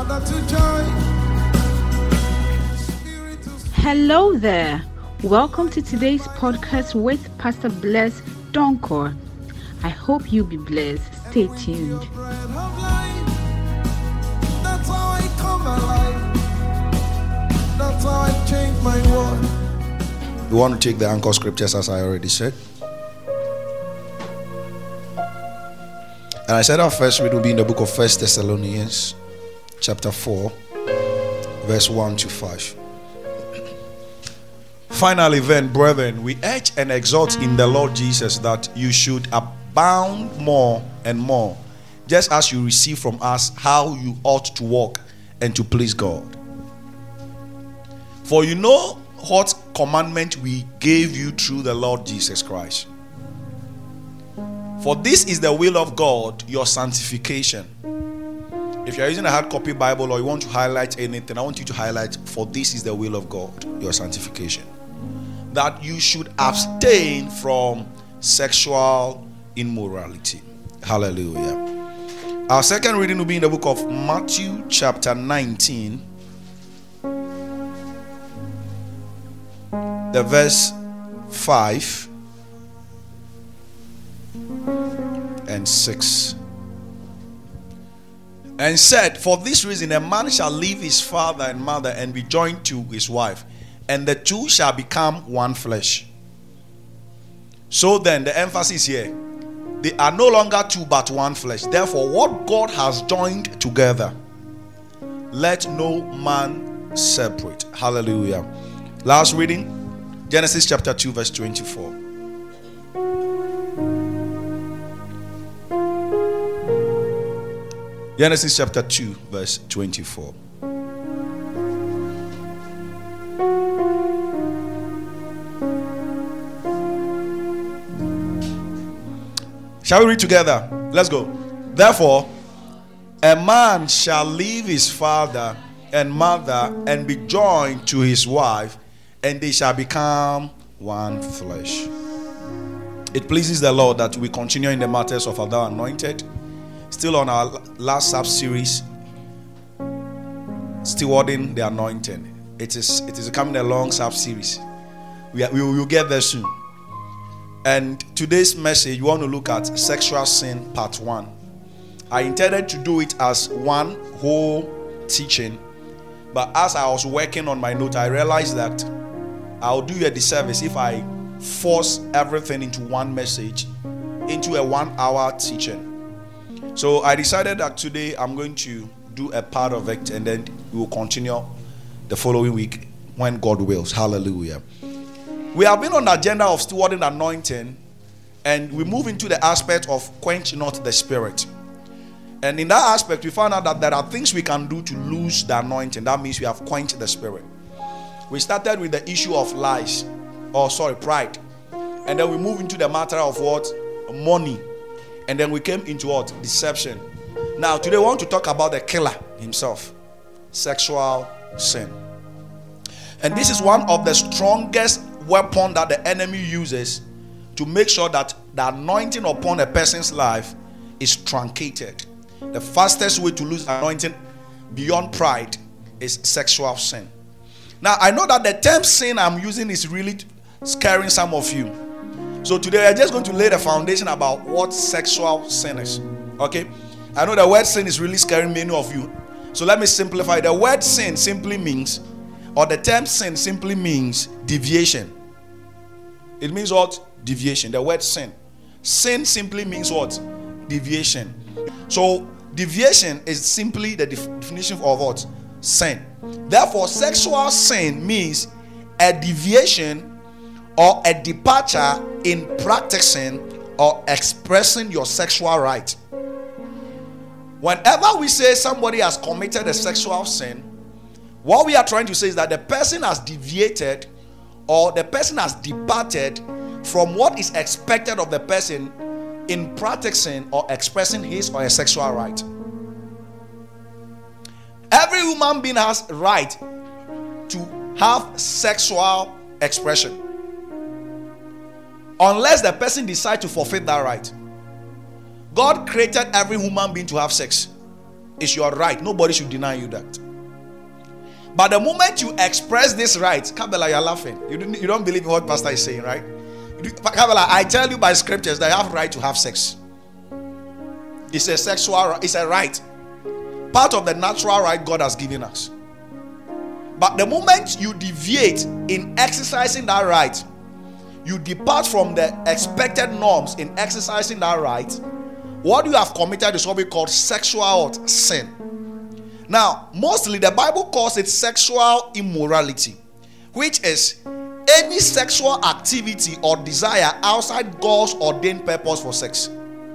Hello there. Welcome to today's podcast with Pastor Bless Donkor. I hope you'll be blessed. Stay tuned. That's how I come alive. That's how I change my world. We want to take the anchor scriptures as I already said. And I said our first read will be in the book of 1 Thessalonians chapter 4 verse 1 to 5. Finally then, brethren, we urge and exhort in the Lord Jesus that you should abound more and more, just as you receive from us how you ought to walk and to please God. For you know what commandment we gave you through the Lord Jesus Christ. For this is the will of God, your sanctification. If you are using a hard copy Bible or you want to highlight anything, I want you to highlight, for this is the will of God, your sanctification. That you should abstain from sexual immorality. Hallelujah. Our second reading will be in the book of Matthew chapter 19, the verse 5 and 6. And said, for this reason a man shall leave his father and mother and be joined to his wife, and the two shall become one flesh. So then, the emphasis here, they are no longer two but one flesh. Therefore, what God has joined together, let no man separate. Hallelujah. Last reading, Genesis chapter 2 verse 24. Genesis chapter 2 verse 24. Shall we read together? Let's go. Therefore, a man shall leave his father and mother and be joined to his wife, and they shall become one flesh. It pleases the Lord that we continue in the matters of Thou Anointed. Still on our last sub-series, Stewarding the Anointing. It is becoming a long sub-series. We will get there soon. And today's message, we want to look at sexual sin part 1. I intended to do it as one whole teaching, but as I was working on my note, I realized that I'll do you a disservice if I force everything into one message, into a 1 hour teaching. So I decided that today I'm going to do a part of it, and then we will continue the following week when God wills. Hallelujah. We have been on the agenda of stewarding the anointing, and we move into the aspect of quench not the spirit. And in that aspect, we found out that there are things we can do to lose the anointing. That means we have quenched the spirit. We started with the issue of pride. And then we move into the matter of what? Money. And then we came into what? Deception. Now, today we want to talk about the killer himself. Sexual sin. And this is one of the strongest weapon that the enemy uses to make sure that the anointing upon a person's life is truncated. The fastest way to lose anointing beyond pride is sexual sin. Now, I know that the term sin I'm using is really scaring some of you. So today I'm just going to lay the foundation about what sexual sin is. Okay? I know the word sin is really scaring many of you. So let me simplify. The word sin simply means, or the term sin simply means deviation. It means what? Deviation. The word sin. Sin simply means what? Deviation. So deviation is simply the definition of what? Sin. Therefore, sexual sin means a deviation or a departure in practicing or expressing your sexual right. Whenever we say somebody has committed a sexual sin, what we are trying to say is that the person has deviated or the person has departed from what is expected of the person in practicing or expressing his or her sexual right. Every human being has right to have sexual expression, unless the person decides to forfeit that right. God created every human being to have sex. It's your right. Nobody should deny you that. But the moment you express this right, Kabbalah, you're laughing. You don't believe in what pastor is saying, right? Kabbalah, I tell you by scriptures that you have right to have sex. It's a sexual, it's a right. Part of the natural right God has given us. But the moment you deviate in exercising that right, you depart from the expected norms in exercising that right, what you have committed is what we call sexual sin. Now, mostly the Bible calls it sexual immorality, which is any sexual activity or desire outside God's ordained purpose for sex.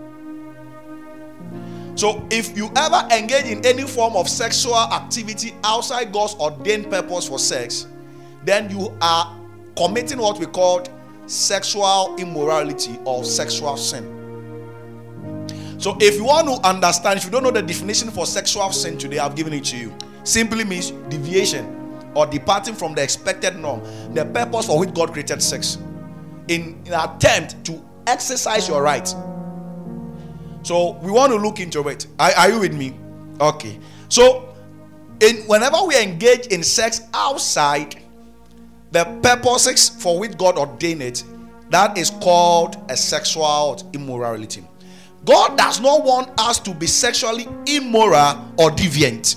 So, if you ever engage in any form of sexual activity outside God's ordained purpose for sex, then you are committing what we call sexual immorality or sexual sin. So if you want to understand, if you don't know the definition for sexual sin today, I've given it to you. Simply means deviation or departing from the expected norm, the purpose for which God created sex, in an attempt to exercise your right. So we want to look into it. Are you with me? Okay. So whenever we engage in sex outside the purposes for which God ordained it, that is called a sexual immorality. God does not want us to be sexually immoral or deviant.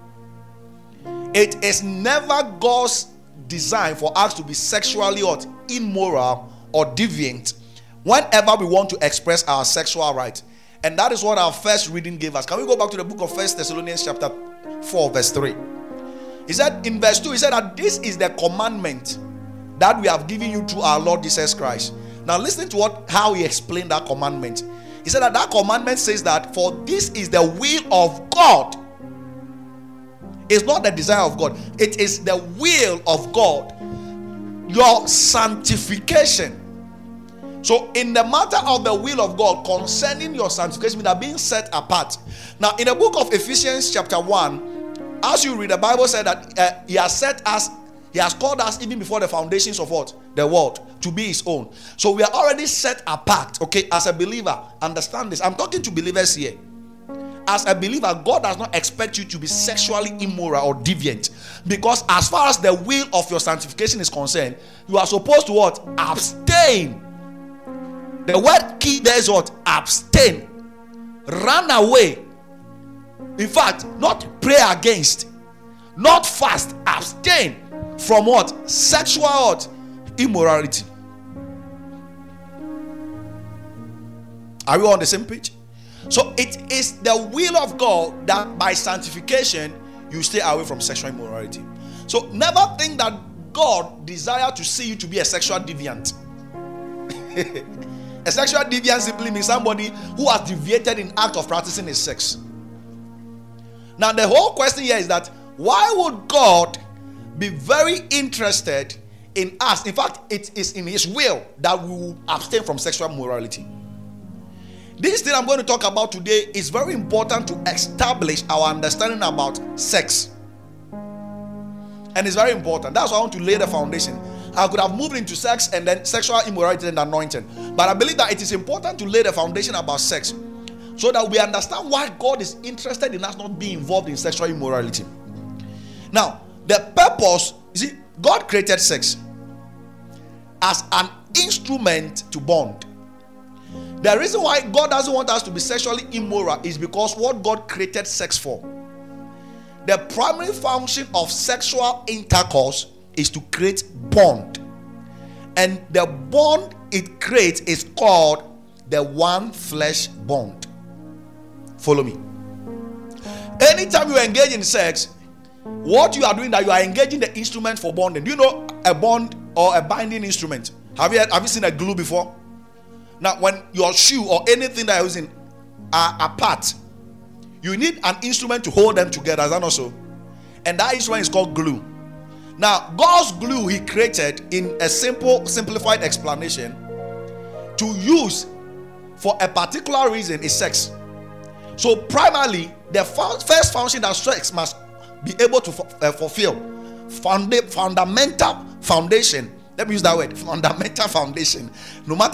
It is never God's design for us to be sexually immoral or deviant whenever we want to express our sexual right. And that is what our first reading gave us. Can we go back to the book of 1 Thessalonians chapter 4 verse 3? He said in verse 2, he said that this is the commandment that we have given you through our Lord Jesus Christ. Now listen to how he explained that commandment. He said that commandment says that for this is the will of God. It's not the desire of God. It is the will of God. Your sanctification. So in the matter of the will of God concerning your sanctification, that being set apart. Now in the book of Ephesians chapter 1, as you read, the Bible said that he has set us, he has called us even before the foundations of what? The world, to be his own. So we are already set apart, okay, as a believer. Understand this. I'm talking to believers here. As a believer, God does not expect you to be sexually immoral or deviant. Because as far as the will of your sanctification is concerned, you are supposed to what? Abstain. The word key there is what? Abstain. Run away. In fact, not pray against, not fast, abstain from what? Sexual immorality. Are we on the same page? So it is the will of God that by sanctification you stay away from sexual immorality. So never think that God desires to see you to be a sexual deviant. A sexual deviant simply means somebody who has deviated in act of practicing his sex. Now the whole question here is that why would God be very interested in us? In fact, it is in his will that we will abstain from sexual morality. This thing I'm going to talk about today is very important to establish our understanding about sex. And it's very important. That's why I want to lay the foundation. I could have moved into sex and then sexual immorality and anointing. But I believe that it is important to lay the foundation about sex so that we understand why God is interested in us not being involved in sexual immorality. Now, the purpose, you see, God created sex as an instrument to bond. The reason why God doesn't want us to be sexually immoral is because what God created sex for. The primary function of sexual intercourse is to create bond. And the bond it creates is called the one flesh bond. Follow me. Anytime you engage in sex, what you are doing that you are engaging the instrument for bonding. Do you know a bond or a binding instrument? Have you seen a glue before? Now, when your shoe or anything that you're using are apart, you need an instrument to hold them together. Is that not so? And that instrument is called glue. Now, God's glue he created in a simplified explanation to use for a particular reason is sex. So primarily, the first function that sex must be able to fulfill, fundamental foundation. Let me use that word, fundamental foundation. No matter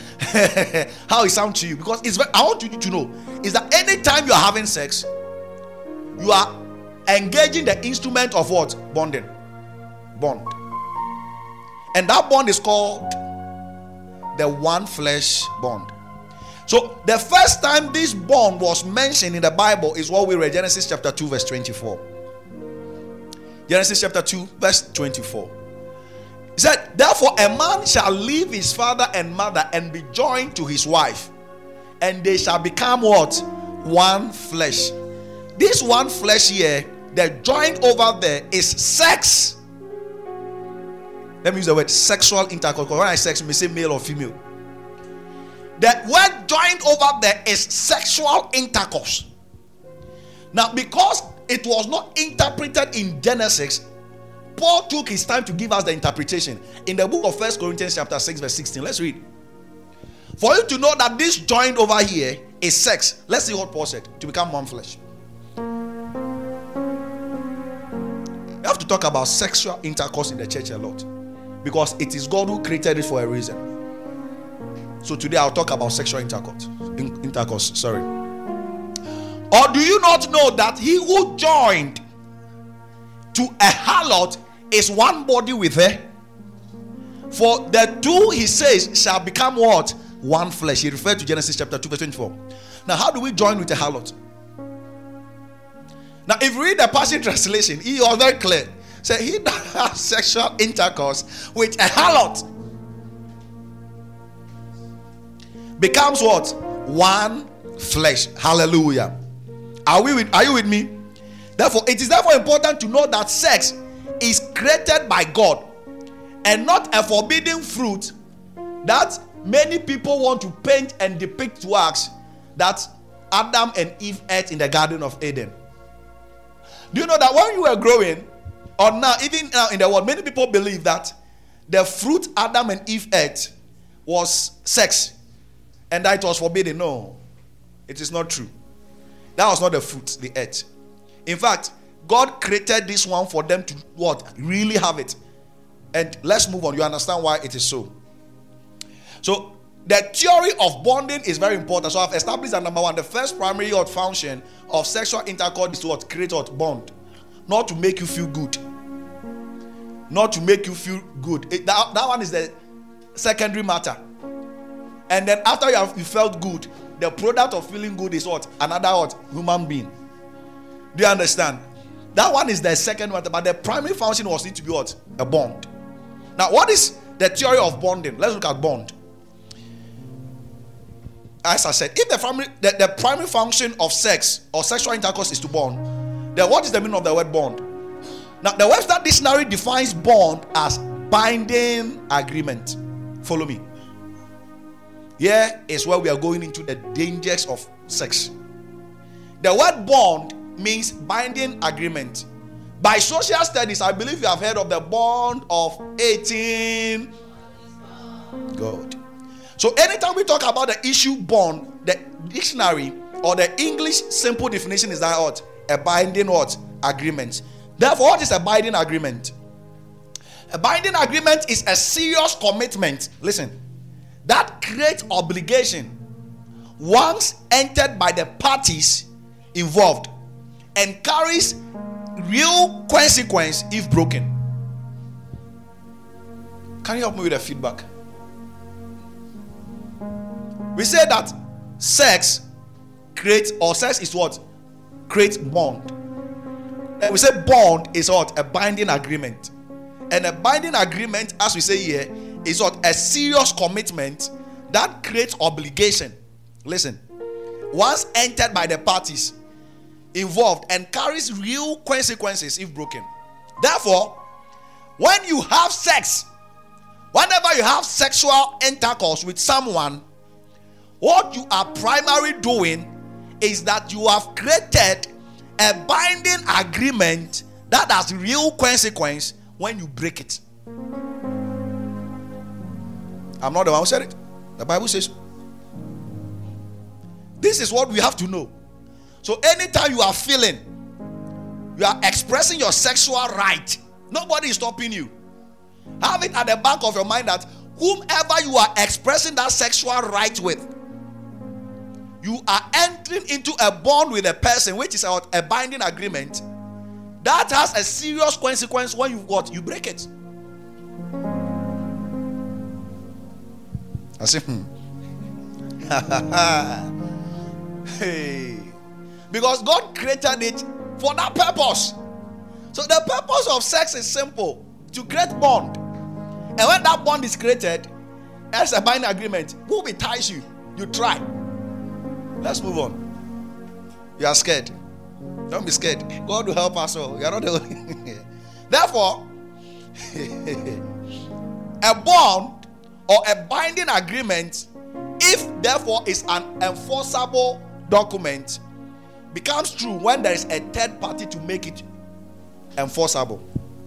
how it sounds to you, because I want you to know is that anytime you are having sex, you are engaging the instrument of what? Bonding. Bond. And that bond is called the one flesh bond. So the first time this bond was mentioned in the Bible is what we read, Genesis chapter 2 verse 24. Genesis chapter 2 verse 24. He said, therefore a man shall leave his father and mother and be joined to his wife, and they shall become what? One flesh. This one flesh here, the joined over there is sex. Let me use the word sexual intercourse. When I sex, we say male or female. The word joined over there is sexual intercourse. Now, because it was not interpreted in Genesis, Paul took his time to give us the interpretation in the book of 1 Corinthians chapter 6 verse 16. Let's read. For you to know that this joined over here is sex. Let's see what Paul said. To become one flesh. We have to talk about sexual intercourse in the church a lot, because it is God who created it for a reason. So today I'll talk about sexual intercourse. Or do you not know that he who joined to a harlot is one body with her? For the two, he says, shall become what? One flesh. He referred to Genesis chapter 2 verse 24. Now, how do we join with a harlot? Now, if you read the Passion Translation, he was very clear. Say, he that has sexual intercourse with a harlot becomes what? One flesh. Hallelujah. Are you with me? Therefore, it is therefore important to know that sex is created by God and not a forbidden fruit that many people want to paint and depict to us that Adam and Eve ate in the Garden of Eden. Do you know that when you were growing, or now, even now in the world, many people believe that the fruit Adam and Eve ate was sex and that it was forbidden? No, it is not true. That was not the fruit they ate. In fact, God created this one for them to what? Really have it. And let's move on. You understand why it is so. So the theory of bonding is very important. So I've established that number one, the first primary function of sexual intercourse is to what? Create what? Bond. Not to make you feel good. Not to make you feel good. That one is the secondary matter. And then after you felt good, the product of feeling good is what? Another what? Human being. Do you understand? That one is the second matter, but the primary function was need to be what? A bond. Now, what is the theory of bonding? Let's look at bond. As I said, if the primary function of sex or sexual intercourse is to bond, then what is the meaning of the word bond? Now, the Webster Dictionary defines bond as binding agreement. Follow me. Here is where we are going into the dangers of sex. The word bond means binding agreement. By social studies, I believe you have heard of the bond of 18. Good. So anytime we talk about the issue bond, the dictionary or the English simple definition is that what? A binding what? Agreement. Therefore, what is a binding agreement? A binding agreement is a serious commitment. Listen. That creates obligation once entered by the parties involved and carries real consequence if broken. Can you help me with the feedback? We say that sex creates, or sex is what? Creates bond. And we say bond is what? A binding agreement. And a binding agreement, as we say here, is what? A serious commitment that creates obligation. Listen. Once entered by the parties involved and carries real consequences if broken. Therefore, when you have sex, whenever you have sexual intercourse with someone, what you are primarily doing is that you have created a binding agreement that has real consequence when you break it. I'm not the one who said it. The Bible says so. This is what we have to know. So anytime you are feeling, you are expressing your sexual right, nobody is stopping you. Have it at the back of your mind that whomever you are expressing that sexual right with, you are entering into a bond with a person, which is a binding agreement, that has a serious consequence when you break it. I say, hey, because God created it for that purpose. So the purpose of sex is simple: to create bond. And when that bond is created, as a binding agreement, who ties you? You try. Let's move on. You are scared. Don't be scared. God will help us all. You are not the only. Therefore, a bond or a binding agreement, if therefore is an enforceable document, becomes true when there is a third party to make it enforceable.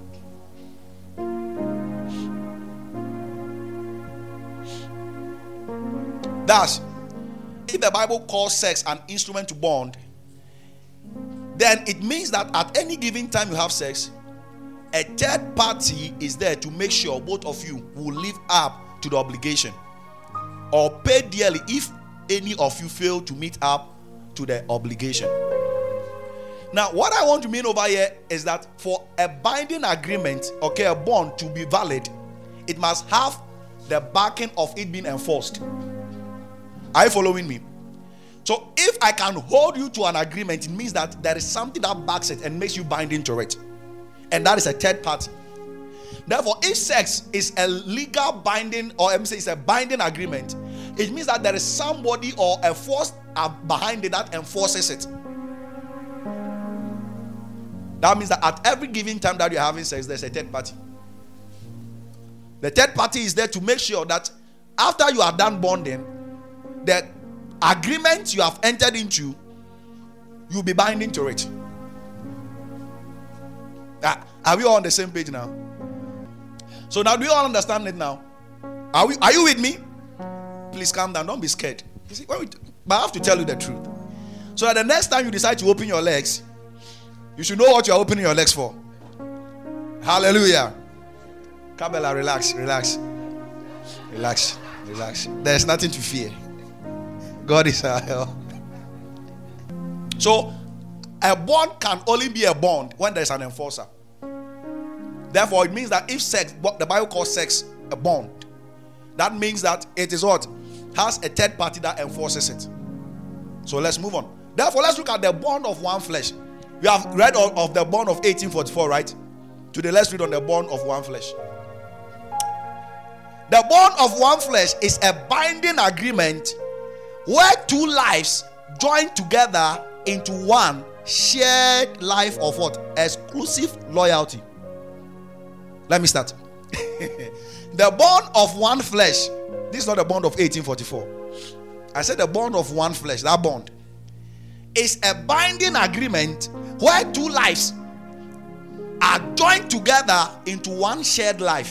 Thus, if the Bible calls sex an instrument to bond, then it means that at any given time you have sex, a third party is there to make sure both of you will live up to the obligation or pay dearly if any of you fail to meet up to the obligation. Now, what I want to mean over here is that for a binding agreement, okay, a bond to be valid, it must have the backing of it being enforced. Are you following me? So if I can hold you to an agreement, it means that there is something that backs it and makes you binding to it. And that is a third party. Therefore, if sex is a legal binding, or let me say it's a binding agreement, it means that there is somebody or a force behind it that enforces it. That means that at every given time that you're having sex, there's a third party. The third party is there to make sure that after you are done bonding, the agreement you have entered into, you'll be binding to it. Are we all on the same page now? So now, do you all understand it now? Are you with me? Please calm down. Don't be scared. You see, but I have to tell you the truth. So that the next time you decide to open your legs, you should know what you are opening your legs for. Hallelujah. Kabela, relax. There's nothing to fear. God is our help. So, a bond can only be a bond when there's an enforcer. Therefore, it means that if sex, what the Bible calls sex a bond, that means that it is what? Has a third party that enforces it. So let's move on. Therefore, let's look at the bond of one flesh. We have read of the bond of 1844, right? Today, let's read on the bond of one flesh. The bond of one flesh is a binding agreement where two lives join together into one shared life of what? Exclusive loyalty. Let me start. The bond of one flesh. This is not the bond of 1844. I said the bond of one flesh. That bond is a binding agreement where two lives are joined together into one shared life.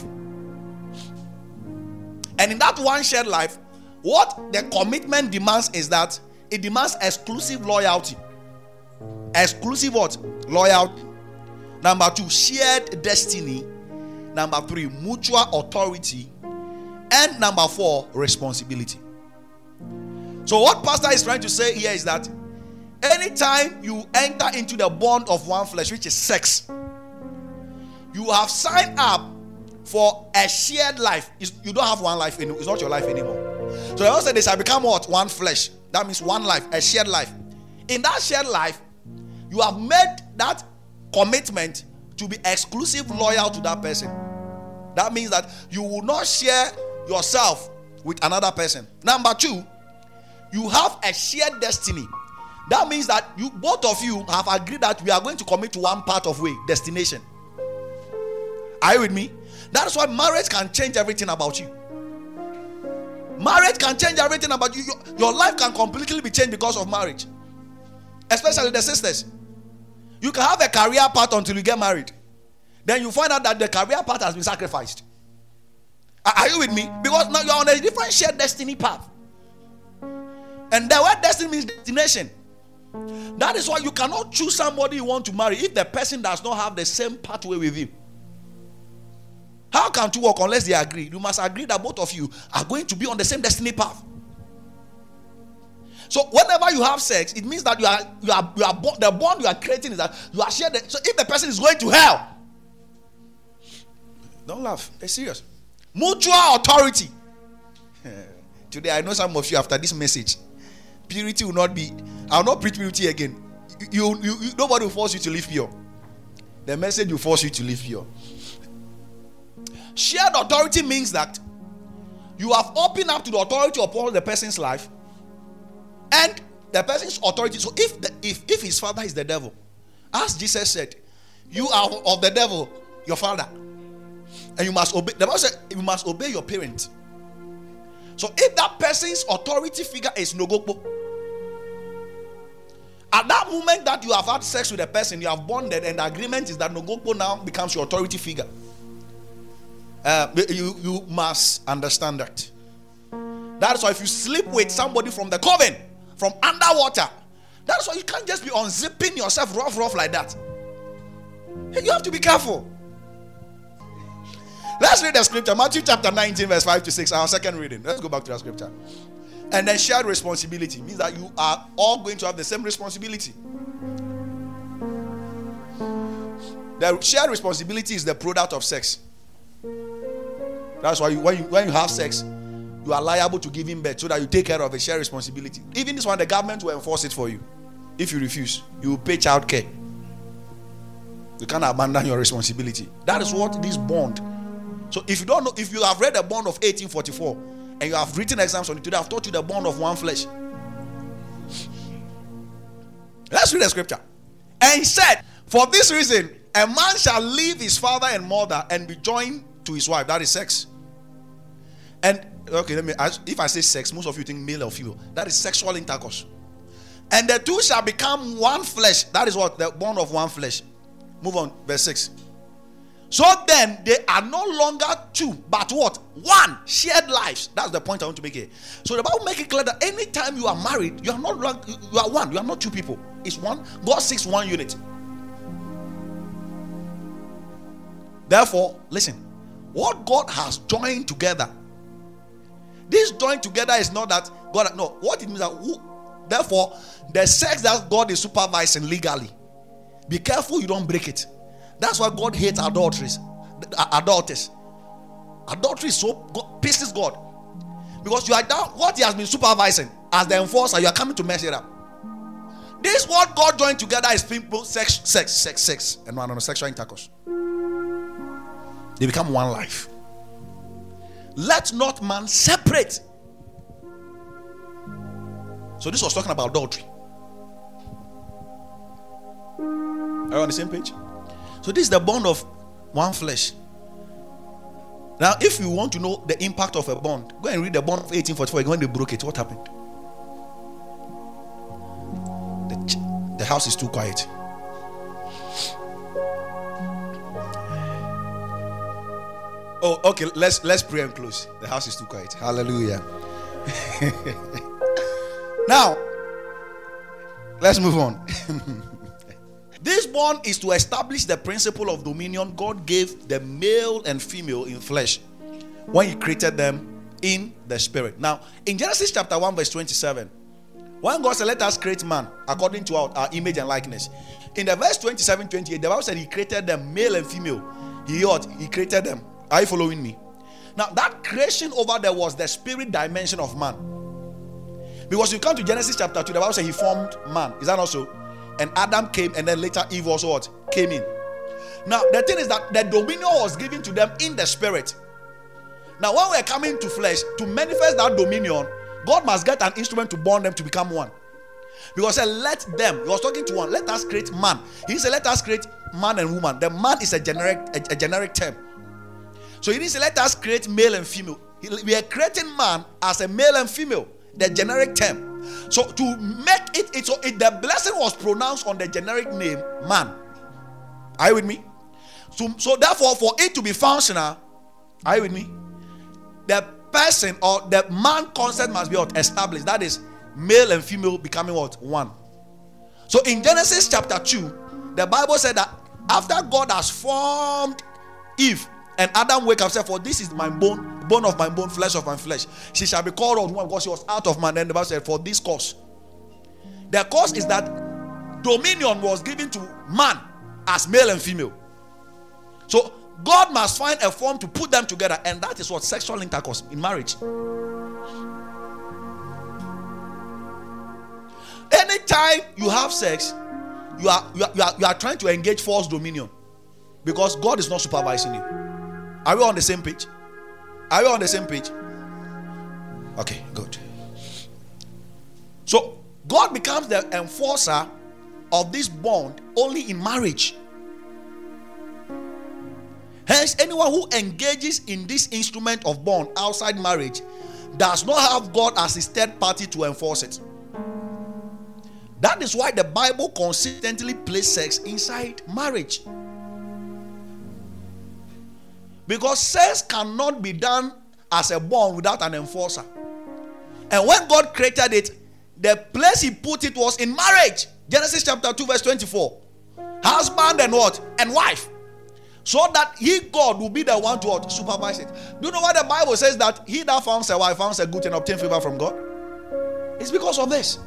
And in that one shared life, what the commitment demands is that it demands exclusive loyalty. Exclusive what? Loyalty. Number 2, shared destiny. Number 3, mutual authority. And number 4, responsibility. So what Pastor is trying to say here is that anytime you enter into the bond of one flesh, which is sex, you have signed up for a shared life. You don't have one life anymore. It's not your life anymore. So they also say they shall become what? One flesh. That means one life, a shared life. In that shared life, you have made that commitment to be exclusive loyal to that person. That means that you will not share yourself with another person. Number 2, you have a shared destiny. That means that you both of you have agreed that we are going to commit to one part of way, destination. Are you with me? That's why marriage can change everything about you. Marriage can change everything about you. Your life can completely be changed because of marriage. Especially the sisters. You can have a career path until you get married. Then you find out that the career path has been sacrificed. Are you with me? Because now you are on a different shared destiny path. And the word destiny means destination. That is why you cannot choose somebody you want to marry if the person does not have the same pathway with you. How can two work unless they agree? You must agree that both of you are going to be on the same destiny path. So whenever you have sex, it means that you are the bond you are creating is that you are sharing. So if the person is going to hell, don't laugh. It's serious. Mutual authority. Today I know some of you after this message, purity will not be. I will not preach purity again. You nobody will force you to live pure. The message will force you to live pure. Shared authority means that you have opened up to the authority upon the person's life and the person's authority. So if his father is the devil, as Jesus said, you are of the devil, your father, and you must obey. The Bible said you must obey your parent. So if that person's authority figure is Nogokpo, at that moment that you have had sex with a person, you have bonded, and the agreement is that Nogokpo now becomes your authority figure. You must understand that. That's why if you sleep with somebody from the coven, from underwater, that's why you can't just be unzipping yourself rough like that. You have to be careful. Let's read the scripture. Matthew chapter 19 verse 5 to 6. Our second reading. Let's go back to the scripture. And then shared responsibility means that you are all going to have the same responsibility. The shared responsibility is the product of sex. That's why when you have sex, you are liable to give him birth so that you take care of a shared responsibility. Even this one, the government will enforce it for you. If you refuse, you will pay child care. You can't abandon your responsibility. That is what this bond. So if you don't know, if you have read the bond of 1844 and you have written exams on it today, I've taught you the bond of one flesh. Let's read the scripture. And he said, for this reason, a man shall leave his father and mother and be joined to his wife. That is sex. And okay, if I say sex, most of you think male or female. That is sexual intercourse. And the two shall become one flesh. That is what? The bond of one flesh. Move on, verse 6. So then they are no longer two, but what? One. Shared lives. That's the point I want to make here. So the Bible makes it clear that anytime you are married, you are not you are one. You are not two people. It's one. God seeks one unit. Therefore, listen. What God has joined together. This joined together is not that God. No. What it means that therefore the sex that God is supervising legally. Be careful you don't break it. That's why God hates adulteries. Adulteries. Adultery is so pisses God. Because you are down what he has been supervising as the enforcer, you are coming to mess it up. This what God joined together is people, sex, and one on sexual intercourse. They become one life. Let not man separate. So this was talking about adultery. Are you on the same page? So this is the bond of one flesh. Now, if you want to know the impact of a bond, go and read the bond of 1844. When they broke it, what happened? The house is too quiet. Oh, okay. Let's pray and close. The house is too quiet. Hallelujah. Now, let's move on. This bond is to establish the principle of dominion God gave the male and female in flesh when he created them in the spirit. Now, in Genesis chapter 1 verse 27, when God said, let us create man according to our image and likeness. In the verse 27, 28, the Bible said he created them male and female. He created them. Are you following me? Now, that creation over there was the spirit dimension of man. Because you come to Genesis chapter 2, the Bible said he formed man. Is that not so? And Adam came, and then later Eve also what? Came in. Now, the thing is that the dominion was given to them in the spirit. Now, when we're coming to flesh, to manifest that dominion, God must get an instrument to bond them to become one. Because he said, let them, he was talking to one, let us create man. He said, let us create man and woman. The man is a generic term. So he didn't say, let us create male and female. We are creating man as a male and female, the generic term. So to make it the blessing was pronounced on the generic name man. Are you with me? So therefore, for it to be functional, are you with me? The person or the man concept must be established. That is male and female becoming what? One. So in Genesis chapter 2, the Bible said that after God has formed Eve, and Adam wake up and said, for this is my bone of my bone, flesh of my flesh. She shall be called on woman because she was out of man. And the Bible said, for this cause The cause is that dominion was given to man as male and female. So God must find a form to put them together, and that is what sexual intercourse in marriage. Anytime you have sex, you are trying to engage false dominion, because God is not supervising you. Are we on the same page? Are we on the same page? Okay, good. So God becomes the enforcer of this bond only in marriage. Hence, anyone who engages in this instrument of bond outside marriage does not have God as his third party to enforce it. That is why the Bible consistently places sex inside marriage. Because sex cannot be done as a bond without an enforcer. And when God created it, the place he put it was in marriage. Genesis chapter 2 verse 24. Husband and what? And wife. So that he, God, will be the one to what? Supervise it. Do you know why the Bible says that he that finds a wife finds a good and obtain favor from God? It's because of this.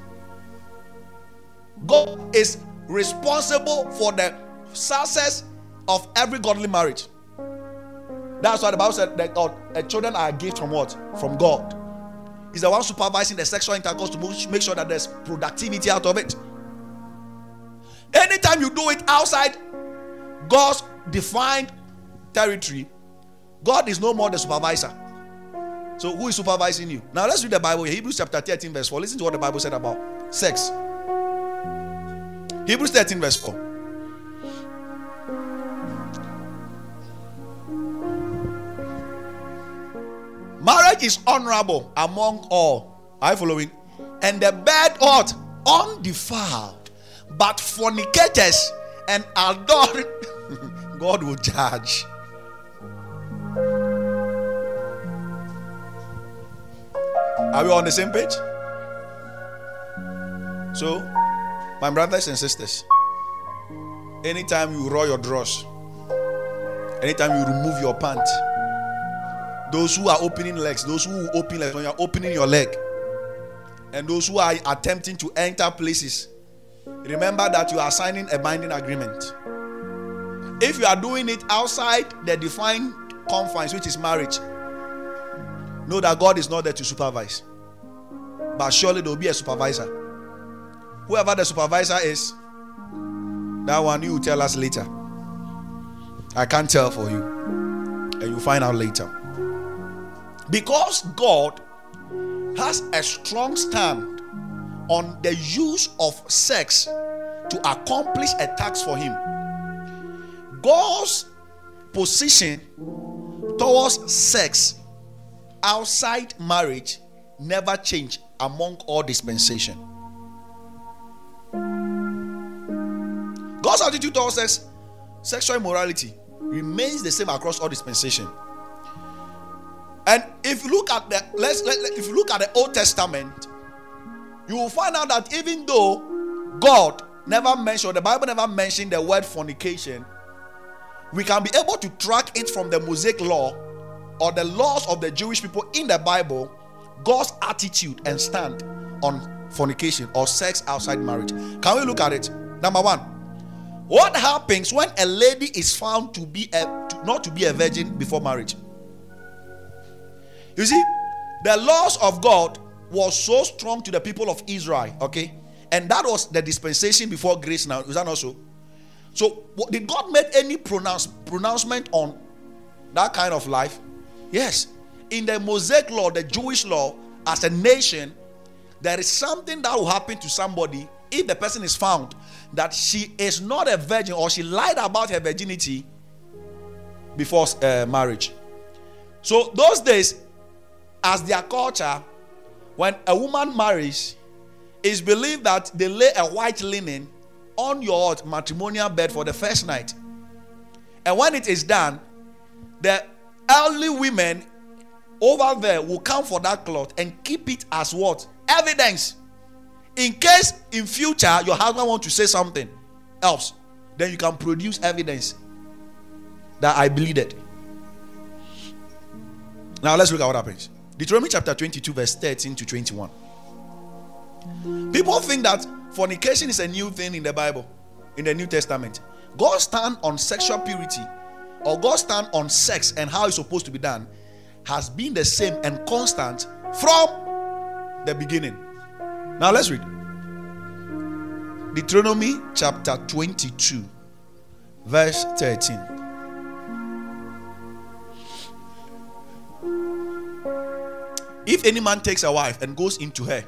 God is responsible for the success of every godly marriage. That's why the Bible said that children are a gift from what? From God. He's the one supervising the sexual intercourse to make sure that there's productivity out of it. Anytime you do it outside God's defined territory, God is no more the supervisor. So who is supervising you? Now let's read the Bible here. Hebrews chapter 13 verse 4. Listen to what the Bible said about sex. Hebrews 13 verse 4. Marriage is honorable among all. Are you following? And the bed ought undefiled. But fornicators and adulterers, God will judge. Are we on the same page? So, my brothers and sisters, anytime you roll your drawers, anytime you remove your pants, those who are opening legs, those who open legs when you are opening your leg, and those who are attempting to enter places, remember that you are signing a binding agreement. If you are doing it outside the defined confines, which is marriage, know that God is not there to supervise, but surely there will be a supervisor. Whoever the supervisor is, that one you will tell us later. I can't tell for you, and you'll find out later. Because God has a strong stand on the use of sex to accomplish a task for him, God's position towards sex outside marriage never changed among all dispensation. God's attitude towards sex, sexual immorality, remains the same across all dispensation. And if you look at the Old Testament, you will find out that even though God never mentioned, the Bible never mentioned the word fornication, we can be able to track it from the Mosaic law or the laws of the Jewish people in the Bible, God's attitude and stand on fornication or sex outside marriage. Can we look at it? Number one, what happens when a lady is found to be not to be a virgin before marriage? You see, the laws of God was so strong to the people of Israel, okay? And that was the dispensation before grace now. Is that not so? So, did God make any pronouncement on that kind of life? Yes. In the Mosaic law, the Jewish law, as a nation, there is something that will happen to somebody if the person is found that she is not a virgin or she lied about her virginity before marriage. So, those days, as their culture, when a woman marries, it's believed that they lay a white linen on your matrimonial bed for the first night. And when it is done, the elderly women over there will come for that cloth and keep it as what? Evidence. In case in future your husband wants to say something else, then you can produce evidence that I bleeded. Now let's look at what happens. Deuteronomy chapter 22 verse 13 to 21. People think that fornication is a new thing in the Bible, in the New Testament. God's stand on sexual purity, or God's stand on sex and how it's supposed to be done, has been the same and constant from the beginning. Now let's read Deuteronomy chapter 22 verse 13. If any man takes a wife and goes into her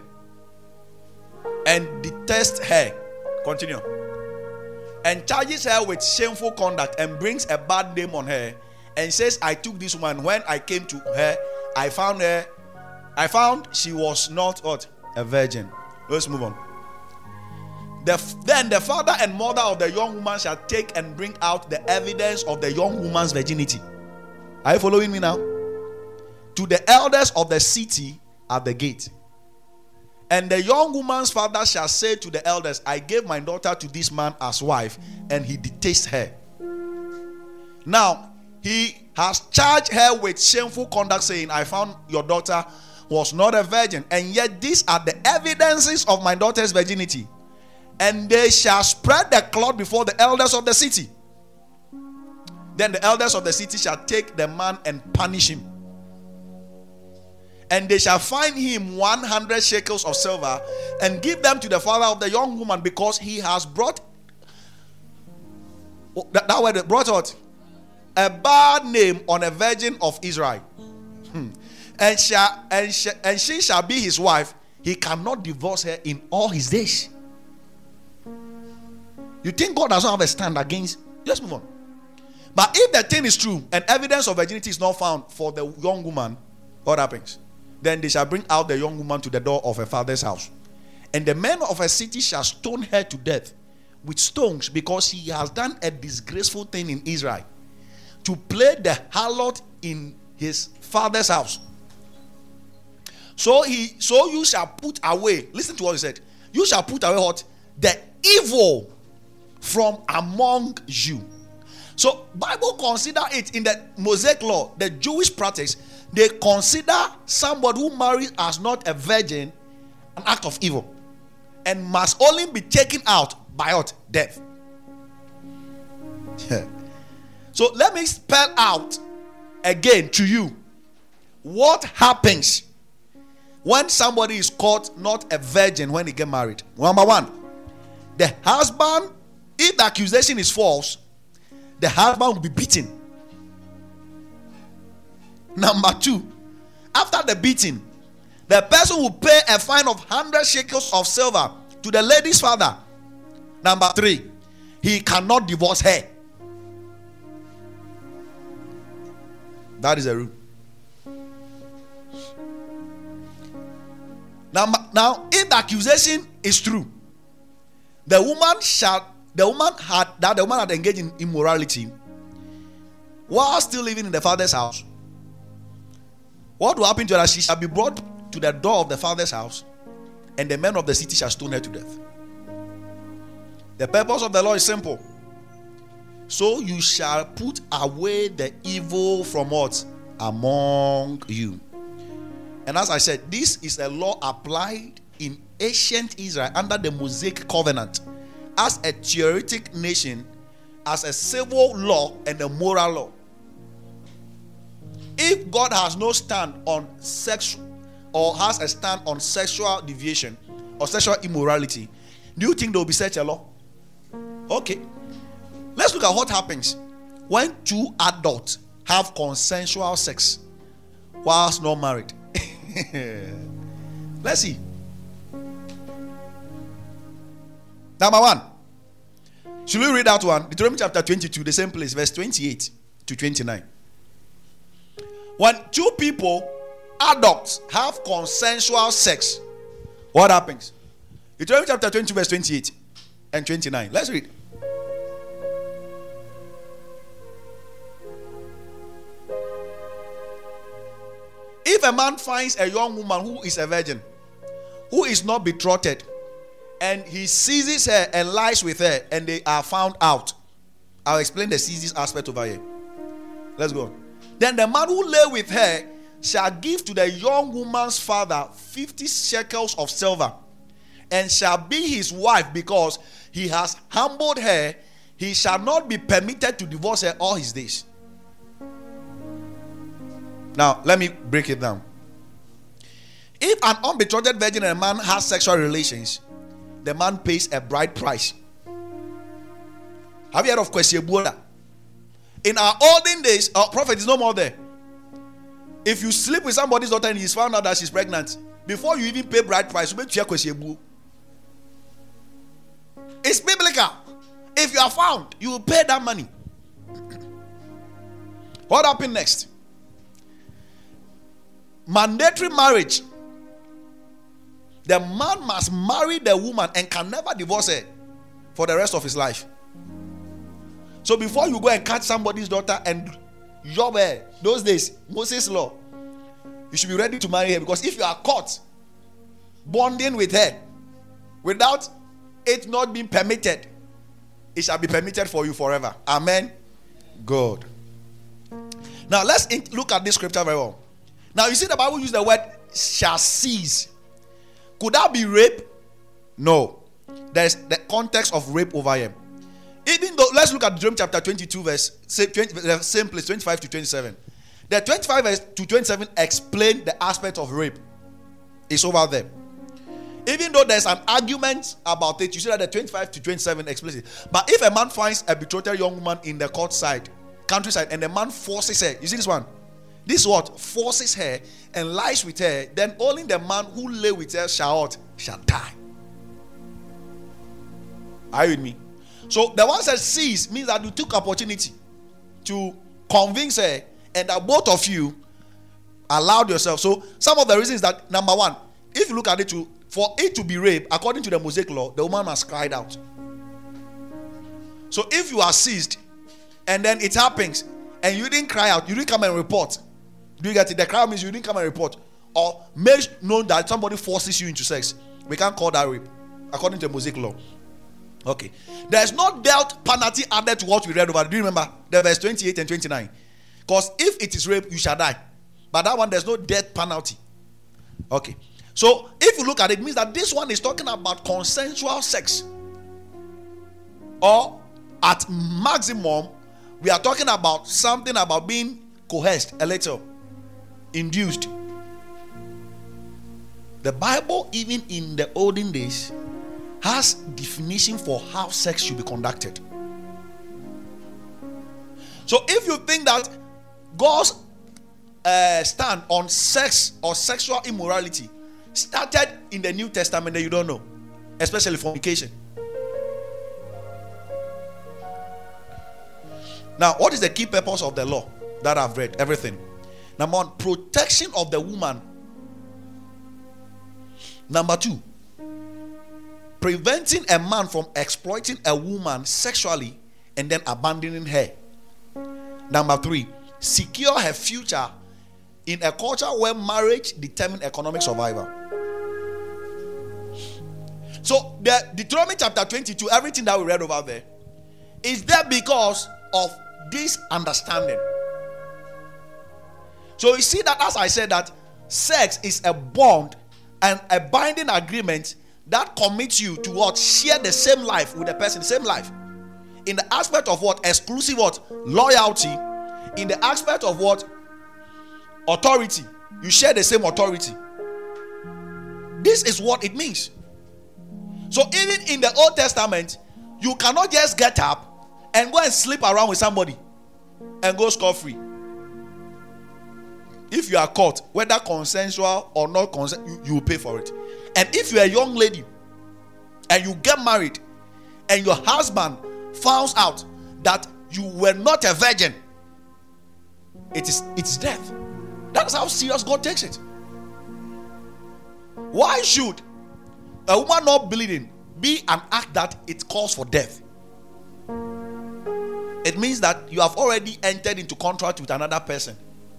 and detests her, continue, and charges her with shameful conduct and brings a bad name on her and says, I took this woman, when I came to her, I found she was not what? A virgin. Let's move on. Then the father and mother of the young woman shall take and bring out the evidence of the young woman's virginity. Are you following me now? To the elders of the city at the gate. And the young woman's father shall say to the elders, I gave my daughter to this man as wife, and he detests her. Now, he has charged her with shameful conduct, saying, I found your daughter was not a virgin, and yet these are the evidences of my daughter's virginity. And they shall spread the cloth before the elders of the city. Then the elders of the city shall take the man and punish him. And they shall fine him 100 shekels of silver and give them to the father of the young woman, because he has brought what? A bad name on a virgin of Israel. And she shall be his wife. He cannot divorce her in all his days. You think God doesn't have a stand against? Just move on. But if the thing is true and evidence of virginity is not found for the young woman, what happens? Then they shall bring out the young woman to the door of her father's house. And the men of her city shall stone her to death with stones, because she has done a disgraceful thing in Israel, to play the harlot in his father's house. So you shall put away, listen to what he said, you shall put away what? The evil from among you. So Bible consider it in the Mosaic law, the Jewish practice, they consider somebody who marries as not a virgin an act of evil, and must only be taken out by what? Death. So let me spell out again to you what happens when somebody is caught not a virgin when he get married. Number one, the husband, if the accusation is false, the husband will be beaten. Number two, after the beating, the person will pay a fine of 100 shekels of silver to the lady's father. Number three, he cannot divorce her. That is a rule. Now, if the accusation is true, the woman had engaged in immorality while still living in the father's house. What will happen to her? She shall be brought to the door of the father's house, and the men of the city shall stone her to death. The purpose of the law is simple. So you shall put away the evil from what? Among you. And as I said, this is a law applied in ancient Israel under the Mosaic covenant as a theoretic nation, as a civil law and a moral law. If God has no stand on sex, or has a stand on sexual deviation or sexual immorality, do you think there will be such a law? Okay. Let's look at what happens when two adults have consensual sex whilst not married. Let's see. Number one. Should we read that one? Deuteronomy chapter 22, the same place, verse 28 to 29. When two people, adults, have consensual sex, what happens? Deuteronomy chapter 22, verse 28 and 29. Let's read. If a man finds a young woman who is a virgin, who is not betrothed, and he seizes her and lies with her, and they are found out, I'll explain the seizes aspect over here. Let's go on. Then the man who lay with her shall give to the young woman's father 50 shekels of silver, and shall be his wife because he has humbled her, he shall not be permitted to divorce her all his days. Now, let me break it down. If an unbetrothed virgin and a man has sexual relations, the man pays a bride price. Have you heard of Kwesiebuoda? In our olden days, our prophet is no more there. If you sleep with somebody's daughter and he's found out that she's pregnant, before you even pay bride price, you make sure Kwesiebu. It's biblical. If you are found, you will pay that money. What happened next? Mandatory marriage. The man must marry the woman and can never divorce her for the rest of his life. So before you go and catch somebody's daughter and job her, those days, Moses' law, you should be ready to marry her, because if you are caught bonding with her without it not being permitted, it shall be permitted for you forever. Amen. Good. Now let's look at this scripture very well. Now you see the Bible use the word shall cease. Could that be rape? No. There's the context of rape over here. Even though, let's look at Deuteronomy chapter 22 verse, same place, 25 to 27. The 25 verse to 27 explain the aspect of rape. It's over there. Even though there's an argument about it, you see that the 25 to 27 explains it. But if a man finds a betrothed young woman in the countryside, and the man forces her, you see this one? This what? Forces her and lies with her, then only the man who lay with her shall die. Are you with me? So the one says cease means that you took opportunity to convince her, and that both of you allowed yourself. So some of the reasons that, number one, if you look at it, for it to be rape, according to the Mosaic law, the woman must cry out. So if you are seized and then it happens and you didn't cry out, you didn't come and report. Do you get it? The cry means you didn't come and report or make known that somebody forces you into sex. We can't call that rape according to the Mosaic law. Okay. There's no death penalty added to what we read over. Do you remember the verse 28 and 29? Because if it is rape, you shall die. But that one, there's no death penalty. Okay. So if you look at it, it means that this one is talking about consensual sex. Or at maximum, we are talking about something about being coerced a little, induced. The Bible, even in the olden days, has definition for how sex should be conducted. So if you think that God's stand on sex or sexual immorality started in the New Testament, then you don't know, especially fornication. Now, what is the key purpose of the law that I've read? Everything. Number one, protection of the woman. Number two, preventing a man from exploiting a woman sexually and then abandoning her. Number three, secure her future in a culture where marriage determines economic survival. So the Deuteronomy chapter 22, everything that we read over there, is there because of this understanding. So you see that, as I said, that sex is a bond and a binding agreement that commits you to what? Share the same life with the person, same life. In the aspect of what? Exclusive what? Loyalty. In the aspect of what? Authority. You share the same authority. This is what it means. So even in the Old Testament, you cannot just get up and go and sleep around with somebody and go scot-free. If you are caught, whether consensual or not consensual, you will pay for it. And if you're a young lady and you get married and your husband finds out that you were not a virgin, it's death. That's how serious God takes it. Why should a woman not bleeding be an act that it calls for death? It means that you have already entered into contract with another person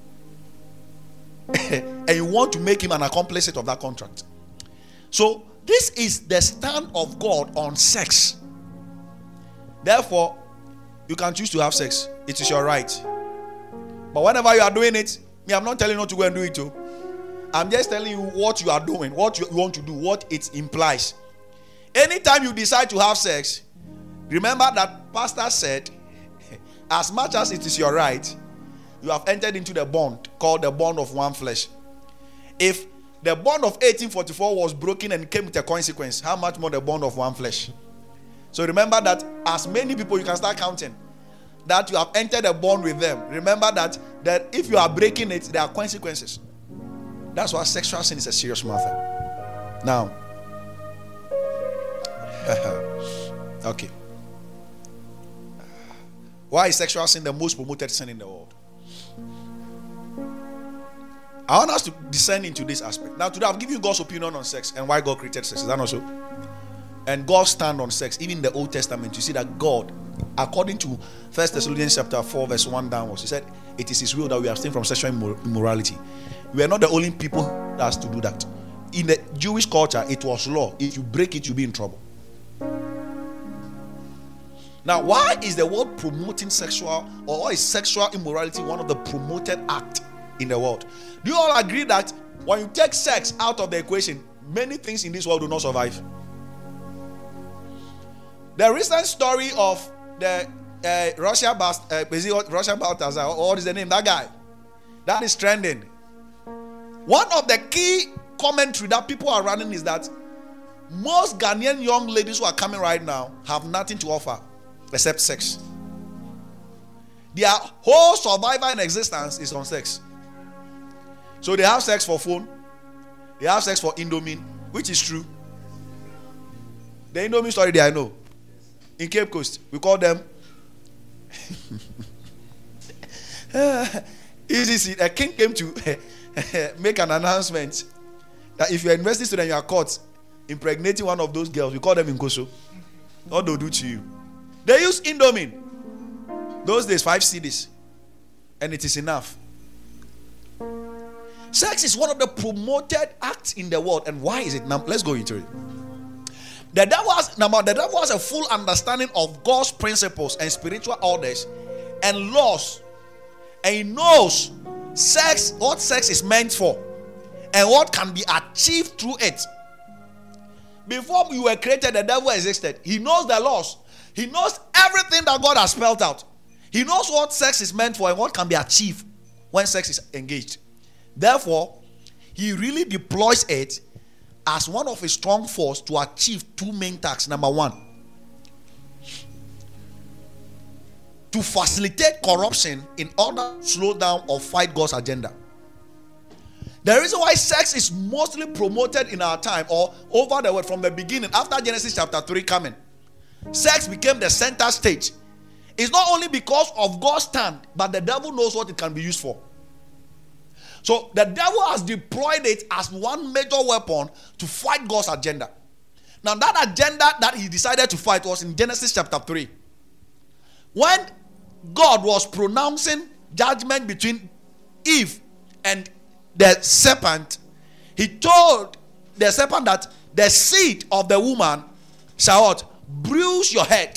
and you want to make him an accomplice of that contract. So this is the stand of God on sex. Therefore, you can choose to have sex. It is your right. But whenever you are doing it, I'm not telling you not to go and do it too. I'm just telling you what you are doing, what you want to do, what it implies. Anytime you decide to have sex, remember that pastor said, as much as it is your right, you have entered into the bond called the bond of one flesh. If the bond of 1844 was broken and came with a consequence, how much more the bond of one flesh? So remember that as many people, you can start counting that you have entered a bond with them. Remember that if you are breaking it, there are consequences. That's why sexual sin is a serious matter. Now, okay. Why is sexual sin the most promoted sin in the world? I want us to descend into this aspect. Now, today I've given you God's opinion on sex and why God created sex. Is that not so? And God's stand on sex. Even in the Old Testament, you see that God, according to 1 Thessalonians chapter 4, verse 1 downwards, he said, it is his will that we abstain from sexual immorality. We are not the only people that has to do that. In the Jewish culture, it was law. If you break it, you'll be in trouble. Now, why is the world promoting sexual, or why is sexual immorality one of the promoted acts in the world? Do you all agree that when you take sex out of the equation, many things in this world do not survive? The recent story of the Russia Baltazar, or what is the name? That guy. That is trending. One of the key commentary that people are running is that most Ghanaian young ladies who are coming right now have nothing to offer except sex. Their whole survival in existence is on sex. So they have sex for phone. They have sex for Indomie, which is true. The Indomie story there, I know. In Cape Coast, we call them easy. A king came to make an announcement that if you're a university student, you are caught impregnating one of those girls, we call them Nkoso. What they'll do to you. They use Indomie. Those days, 5 CDs. And it is enough. Sex is one of the promoted acts in the world. And why is it? Now, let's go into it. The devil has a full understanding of God's principles and spiritual orders and laws. And he knows what sex is meant for and what can be achieved through it. Before you were created, the devil existed. He knows the laws. He knows everything that God has spelled out. He knows what sex is meant for and what can be achieved when sex is engaged. Therefore, he really deploys it as one of his strong force to achieve 2 main tasks. Number 1, to facilitate corruption in order to slow down or fight God's agenda. The reason why sex is mostly promoted in our time or over the world from the beginning, after Genesis chapter 3 coming, sex became the center stage. It's not only because of God's stand, but the devil knows what it can be used for. So the devil has deployed it as one major weapon to fight God's agenda. Now that agenda that he decided to fight was in Genesis chapter 3. When God was pronouncing judgment between Eve and the serpent, he told the serpent that the seed of the woman shall what? Bruise your head.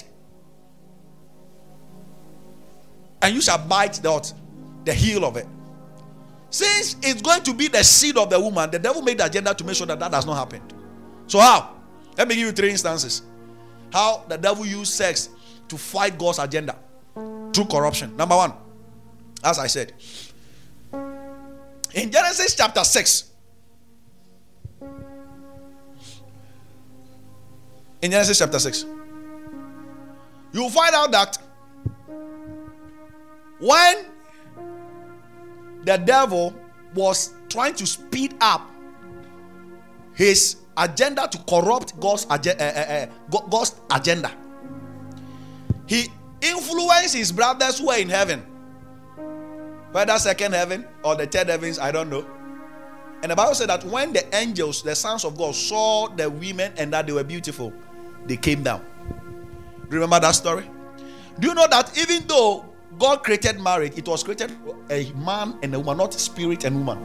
And you shall bite the heel of it. Since it's going to be the seed of the woman, the devil made the agenda to make sure that does not happen. So how? Let me give you 3 instances. How the devil used sex to fight God's agenda through corruption. Number 1, as I said, in Genesis chapter 6. In Genesis chapter 6, you will find out that when the devil was trying to speed up his agenda to corrupt God's agenda, he influenced his brothers who were in heaven, whether second heaven or the third heavens, I don't know. And the Bible said that when the angels, the sons of God, saw the women and that they were beautiful, they came down. Remember that story? Do you know that even though God created marriage, it was created a man and a woman, not spirit and woman.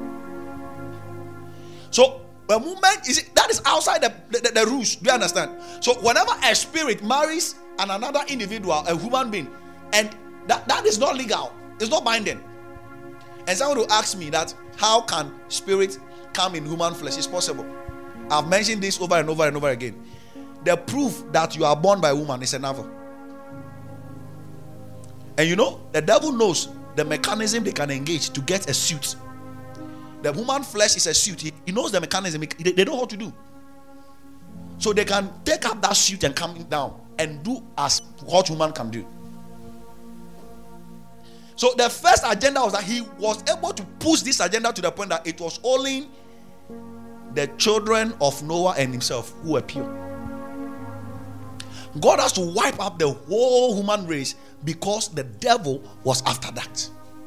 So a woman, that is outside the rules. Do you understand? So whenever a spirit marries another individual, a human being, and that is not legal, it's not binding. And someone will ask me that how can spirit come in human flesh? It's possible. I've mentioned this over and over and over again. the proof that you are born by a woman is a navel. And you know, the devil knows the mechanism they can engage to get a suit. The human flesh is a suit. He knows the mechanism. They know how to do. So they can take up that suit and come down and do as what woman can do. So the first agenda was that he was able to push this agenda to the point that it was only the children of Noah and himself who were pure. God has to wipe up the whole human race because the devil was after that.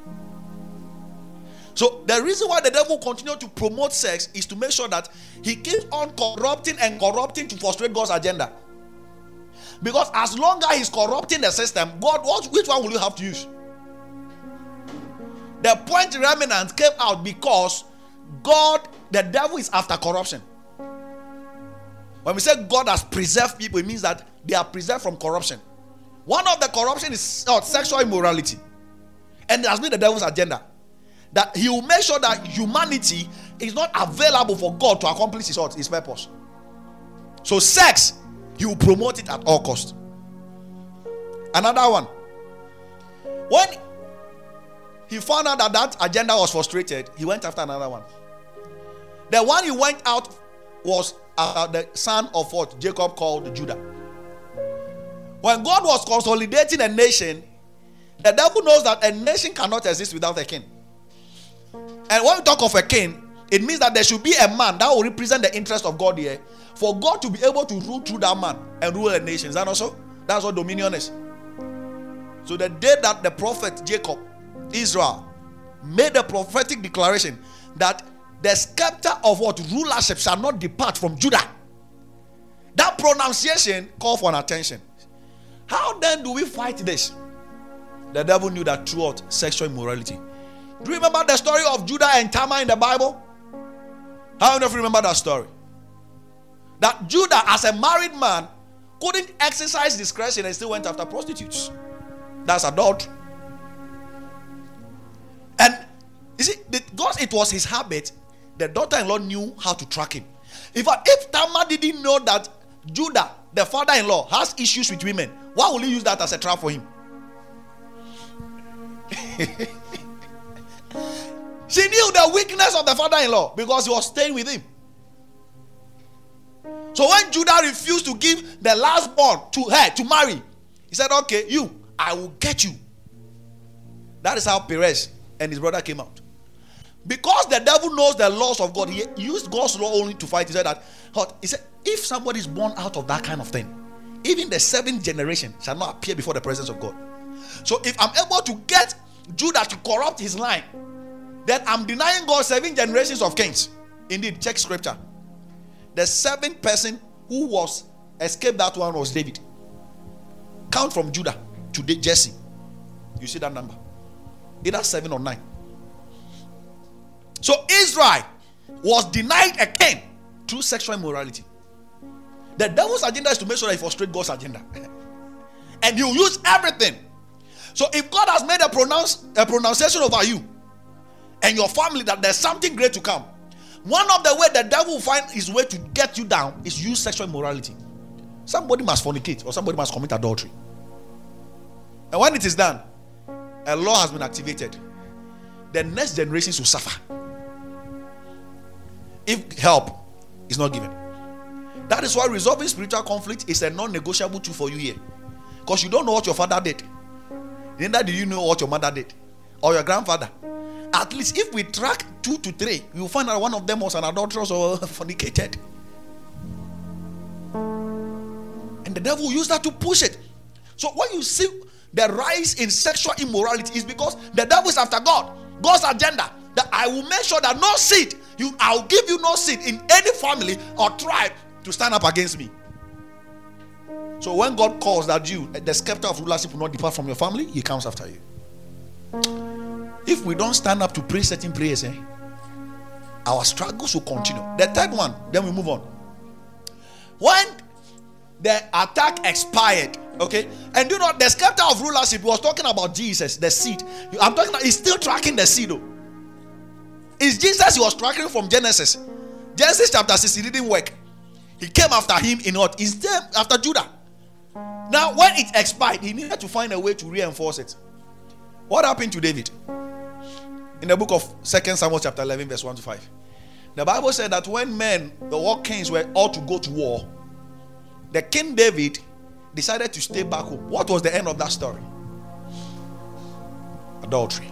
So the reason why the devil continued to promote sex is to make sure that he keeps on corrupting to frustrate God's agenda. Because as long as he's corrupting the system, God, which one will you have to use? The point remnant came out because the devil is after corruption. When we say God has preserved people, it means that they are preserved from corruption. One of the corruption is sexual immorality. And it has been the devil's agenda. That he will make sure that humanity is not available for God to accomplish his purpose. So sex, he will promote it at all costs. Another one. When he found out that agenda was frustrated, he went after another one. The one he went out was the son of what Jacob called Judah. When God was consolidating a nation, the devil knows that a nation cannot exist without a king. And when we talk of a king, it means that there should be a man that will represent the interest of God here, for God to be able to rule through that man and rule a nation. Is that also? That's what dominion is. So the day that the prophet Jacob, Israel, made a prophetic declaration that the scepter of what rulership shall not depart from Judah, that pronunciation called for an attention. How then do we fight this? The devil knew that throughout sexual immorality. Do you remember the story of Judah and Tamar in the Bible? How many of you remember that story? That Judah, as a married man, couldn't exercise discretion and still went after prostitutes. That's adultery. And you see, because it was his habit, the daughter-in-law knew how to track him. In fact, if Tamar didn't know that Judah, the father-in-law, has issues with women, why will he use that as a trap for him? She knew the weakness of the father-in-law because he was staying with him. So when Judah refused to give the last-born to her to marry, he said, okay, I will get you. That is how Perez and his brother came out. Because the devil knows the laws of God, he used God's law only to fight. He said if somebody is born out of that kind of thing, even the 7th generation shall not appear before the presence of God. So if I'm able to get Judah to corrupt his line, then I'm denying God 7 generations of kings. Indeed, check scripture. The 7th person who was escaped that one was David. Count from Judah to Jesse. You see that number? Either 7 or 9. So Israel was denied a king through sexual immorality. The devil's agenda is to make sure that he frustrates God's agenda. And he will use everything. So if God has made a pronunciation over you and your family that there's something great to come, one of the ways the devil will find his way to get you down is use sexual immorality. Somebody must fornicate or somebody must commit adultery. And when it is done, a law has been activated. The next generations will suffer if help is not given. That is why resolving spiritual conflict is a non-negotiable tool for you here. Because you don't know what your father did. Neither do you know what your mother did or your grandfather. At least if we track 2 to 3, we will find that one of them was an adulteress or fornicated. And the devil will use that to push it. So when you see the rise in sexual immorality, is because the devil is after God's agenda. That I will make sure that no seed, I'll give you no seed in any family or tribe to stand up against me. So when God calls that the scepter of rulership will not depart from your family, he comes after you. If we don't stand up to pray certain prayers, our struggles will continue. The third one, then we move on. When the attack expired, okay, and you know the scepter of rulership was talking about Jesus, the seed. I'm talking about, he's still tracking the seed though. It's Jesus he was tracking from Genesis chapter 6. It didn't work. He came after him in what? Instead, after Judah. Now, when it expired, he needed to find a way to reinforce it. What happened to David? In the book of 2 Samuel chapter 11, verse 1 to 5. The Bible said that when the war kings were all to go to war, the King David decided to stay back home. What was the end of that story? Adultery.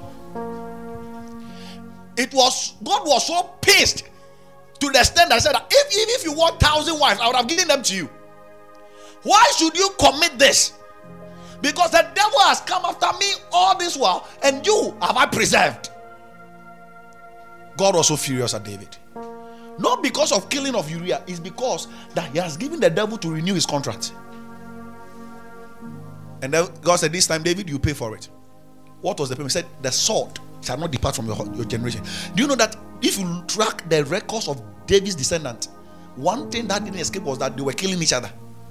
God was so pissed to the extent that he said that if you want 1,000 wives, I would have given them to you. Why should you commit this? Because the devil has come after me all this while, and you have I preserved. God was so furious at David. Not because of killing of Uriah, it's because that he has given the devil to renew his contract. And then God said, this time, David, you pay for it. What was the payment? He said, the sword shall not depart from your generation. Do you know that if you track the records of David's descendants, one thing that didn't escape was that they were killing each other.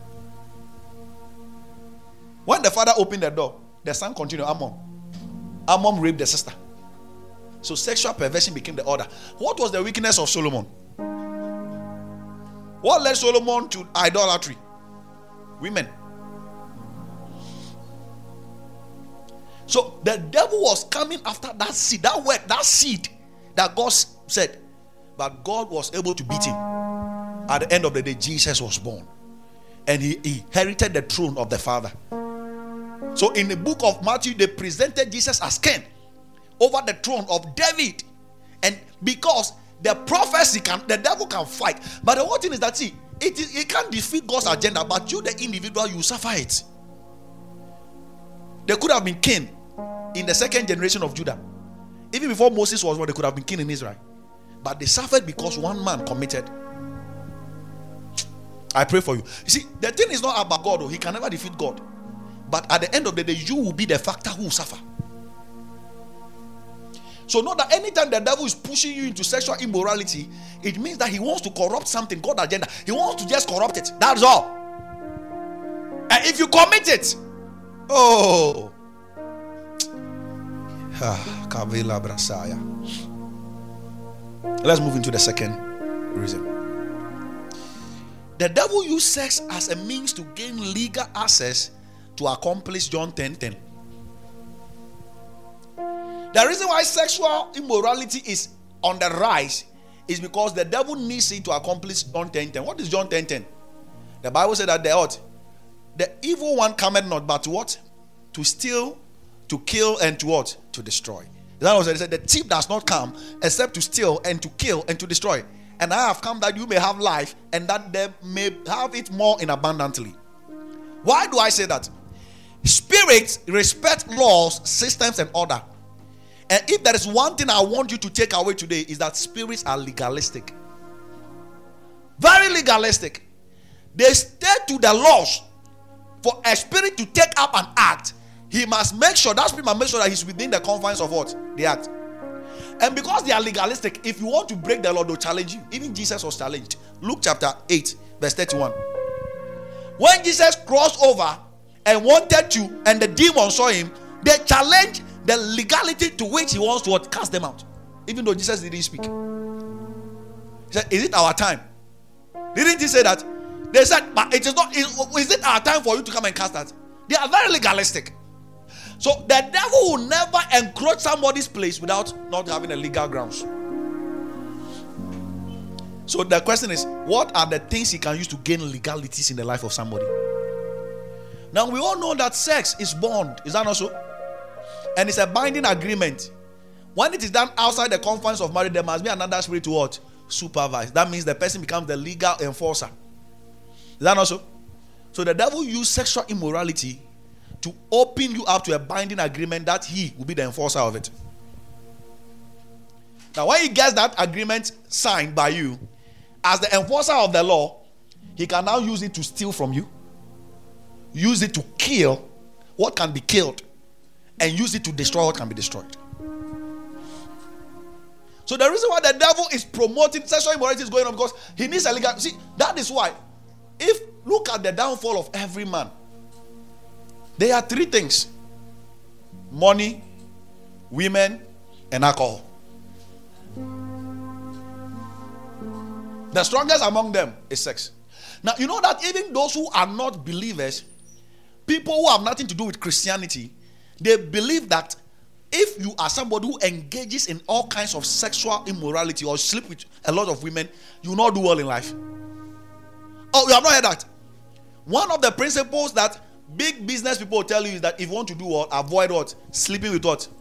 When the father opened the door, the son continued. Ammon raped the sister. So sexual perversion became the order. What was the weakness of Solomon? What led Solomon to idolatry? Women. So the devil was coming after that seed, that seed that God said. But God was able to beat him. At the end of the day, Jesus was born. And he inherited the throne of the Father. So in the book of Matthew, they presented Jesus as king over the throne of David. And because the prophecy the devil can fight. But the one thing is that, see, it can't defeat God's agenda, but you, the individual, you suffer it. They could have been king in the second generation of Judah. Even before Moses was born, they could have been king in Israel. But they suffered because one man committed. I pray for you. You see, the thing is not about God. He can never defeat God. But at the end of the day, you will be the factor who will suffer. So know that anytime the devil is pushing you into sexual immorality, it means that he wants to corrupt something, God's agenda. He wants to just corrupt it. That's all. And if you commit it, let's move into the second reason. The devil used sex as a means to gain legal access to accomplish John 10:10. The reason why sexual immorality is on the rise is because the devil needs it to accomplish John 10:10. What is John 10:10? The Bible said that the evil one cometh not but to what? To steal, to kill, and to what? To destroy. That was what it said. The thief does not come except to steal and to kill and to destroy. And I have come that you may have life and that they may have it more in abundantly. Why do I say that? Spirits respect laws, systems, and order. And if there is one thing I want you to take away today, is that spirits are legalistic. Very legalistic. They stay to the laws. For a spirit to take up an act, he must make sure, that spirit must make sure that he's within the confines of what? The act. And because they are legalistic, if you want to break the law, they'll challenge you. Even Jesus was challenged. Luke chapter 8, verse 31. When Jesus crossed over and wanted to, and the demons saw him, they challenged the legality to which he wants to cast them out. Even though Jesus didn't speak. He said, is it our time? Didn't he say that? They said, but it is not. Is it our time for you to come and cast that? They are very legalistic. So the devil will never encroach somebody's place without not having a legal grounds. So the question is, what are the things he can use to gain legalities in the life of somebody? Now we all know that sex is bond. Is that not so? And it's a binding agreement. When it is done outside the confines of marriage, there must be another spirit to what? Supervise. That means the person becomes the legal enforcer. Is that not so? So the devil used sexual immorality to open you up to a binding agreement that he will be the enforcer of it. Now when he gets that agreement signed by you, as the enforcer of the law, he can now use it to steal from you, use it to kill what can be killed, and use it to destroy what can be destroyed. So the reason why the devil is promoting sexual immorality is going on because he needs a legal. See, that is why. Look at the downfall of every man. There are three things: money, women, and alcohol. The strongest among them is sex. Now, you know that even those who are not believers, people who have nothing to do with Christianity, they believe that if you are somebody who engages in all kinds of sexual immorality or sleep with a lot of women, you will not do well in life. Oh, you have not heard that? One of the principles that big business people tell you is that if you want to do what, avoid what? Sleeping with what?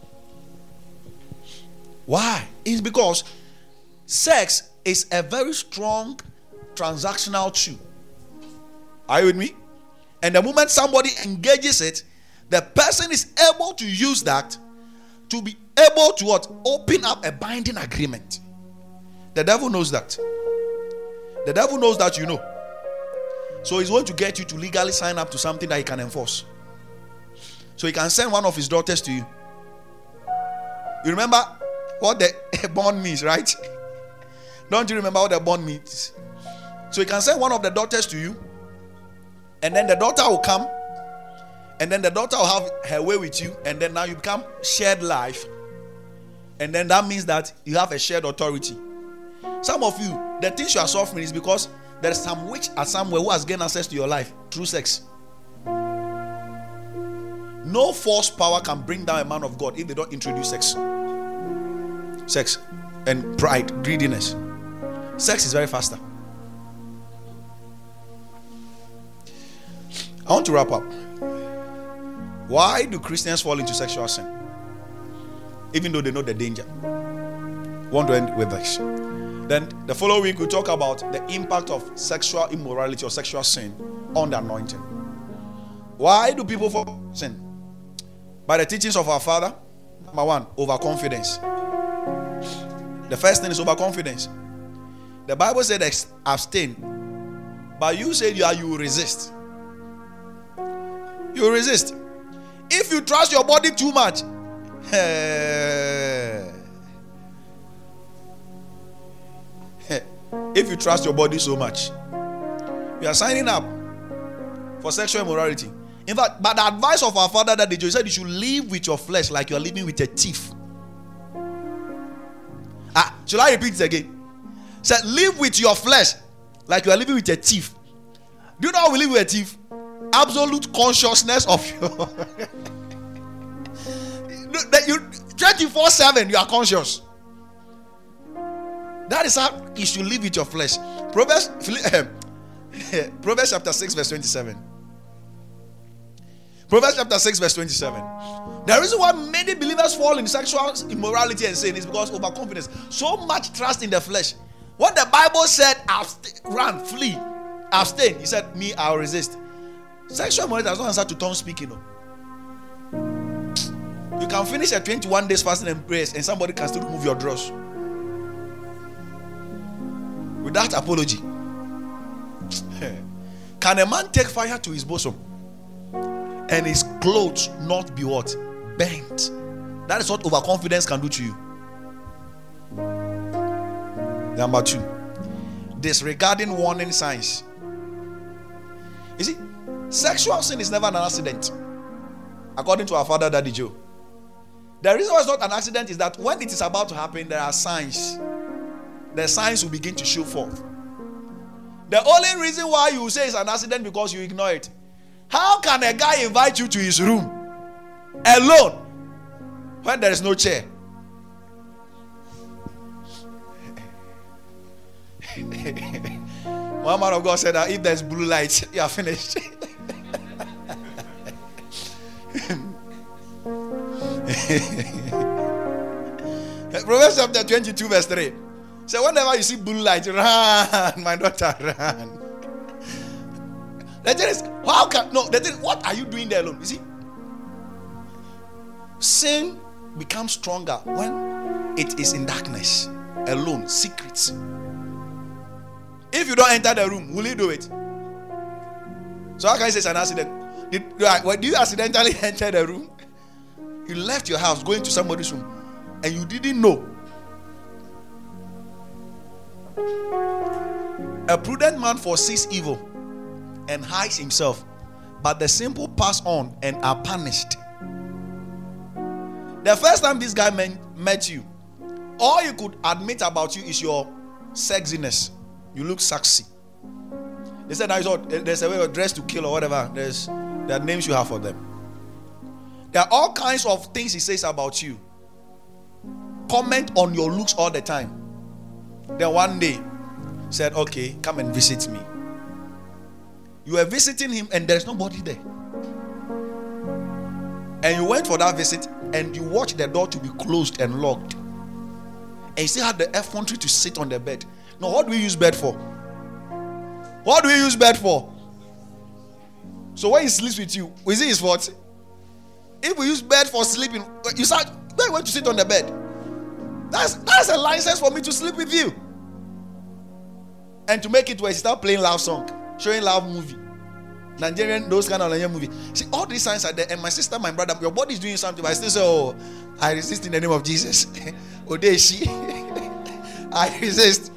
Why? It's because sex is a very strong transactional tool. Are you with me? And the moment somebody engages it, the person is able to use that to be able to what? Open up a binding agreement. The devil knows that. The devil knows that, you know. So he's going to get you to legally sign up to something that he can enforce. So he can send one of his daughters to you. You remember what the bond means, right? Don't you remember what the bond means? So he can send one of the daughters to you, and then the daughter will come, and then the daughter will have her way with you, and then now you become shared life, and then that means that you have a shared authority. Some of you, the things you are suffering is because there is some witch at somewhere who has gained access to your life through sex. No force power can bring down a man of God if they don't introduce sex. Sex and pride, greediness. Sex is very faster. I want to wrap up. Why do Christians fall into sexual sin? Even though they know the danger. I want to end with this. Then the following week we'll talk about the impact of sexual immorality or sexual sin on the anointing. Why do people fall into sin? By the teachings of our Father. Number one, overconfidence. The first thing is overconfidence. The Bible said abstain, but you said you will resist. You will resist. If you trust your body too much, if you trust your body so much, you are signing up for sexual immorality. In fact, but the advice of our Father that he said you should live with your flesh like you are living with a thief. Shall I repeat it again? Said live with your flesh like you are living with a thief. Do you know how we live with a thief? Absolute consciousness of your you 24/7 you are conscious. That is how you should live with your flesh. Proverbs chapter 6 verse 27. Proverbs chapter 6 verse 27. The reason why many believers fall in sexual immorality and sin is because of overconfidence. So much trust in the flesh. What the Bible said, run, flee, abstain. He said, me, I'll resist. Sexual immorality does not answer to tongue speaking. No. You can finish a 21 days fasting and prayers and somebody can still remove your drawers. Without apology. Can a man take fire to his bosom and his clothes not be what? Bent. That is what overconfidence can do to you. Number two, disregarding warning signs. You see, sexual sin is never an accident. According to our Father Daddy Joe. The reason why it's not an accident is that when it is about to happen, there are signs. The signs will begin to show forth. The only reason why you say it's an accident because you ignore it. How can a guy invite you to his room alone when there is no chair? One man of God said that if there's blue light, you are finished. Proverbs chapter 22 verse 3. So whenever you see blue light, run, my daughter, run. The thing is, what are you doing there alone? You see, sin becomes stronger when it is in darkness, alone, secrets. If you don't enter the room, will you do it? So how can you say it's an accident? Did you accidentally enter the room? You left your house going to somebody's room and you didn't know. A prudent man foresees evil and hides himself, but the simple pass on and are punished. The first time this guy met you, all you could admit about you is your sexiness. You look sexy. They said, there's a way of dress to kill or whatever. There are names you have for them. There are all kinds of things he says about you. Comment on your looks all the time. Then one day, said, okay, come and visit me. You were visiting him and there's nobody there. And you went for that visit and you watched the door to be closed and locked. And you still had the effrontery to sit on the bed. Now, what do we use bed for? What do we use bed for? So when he sleeps with you, is it his fault? If we use bed for sleeping, you start, where you want to sit on the bed? That's a license for me to sleep with you. And to make it worse, start playing love song, showing love movie, Nigerian, those kind of Nigerian movie. See, all these signs are there. And my sister, my brother, your body is doing something, but I still say, oh, I resist in the name of Jesus. Odeshi, I resist.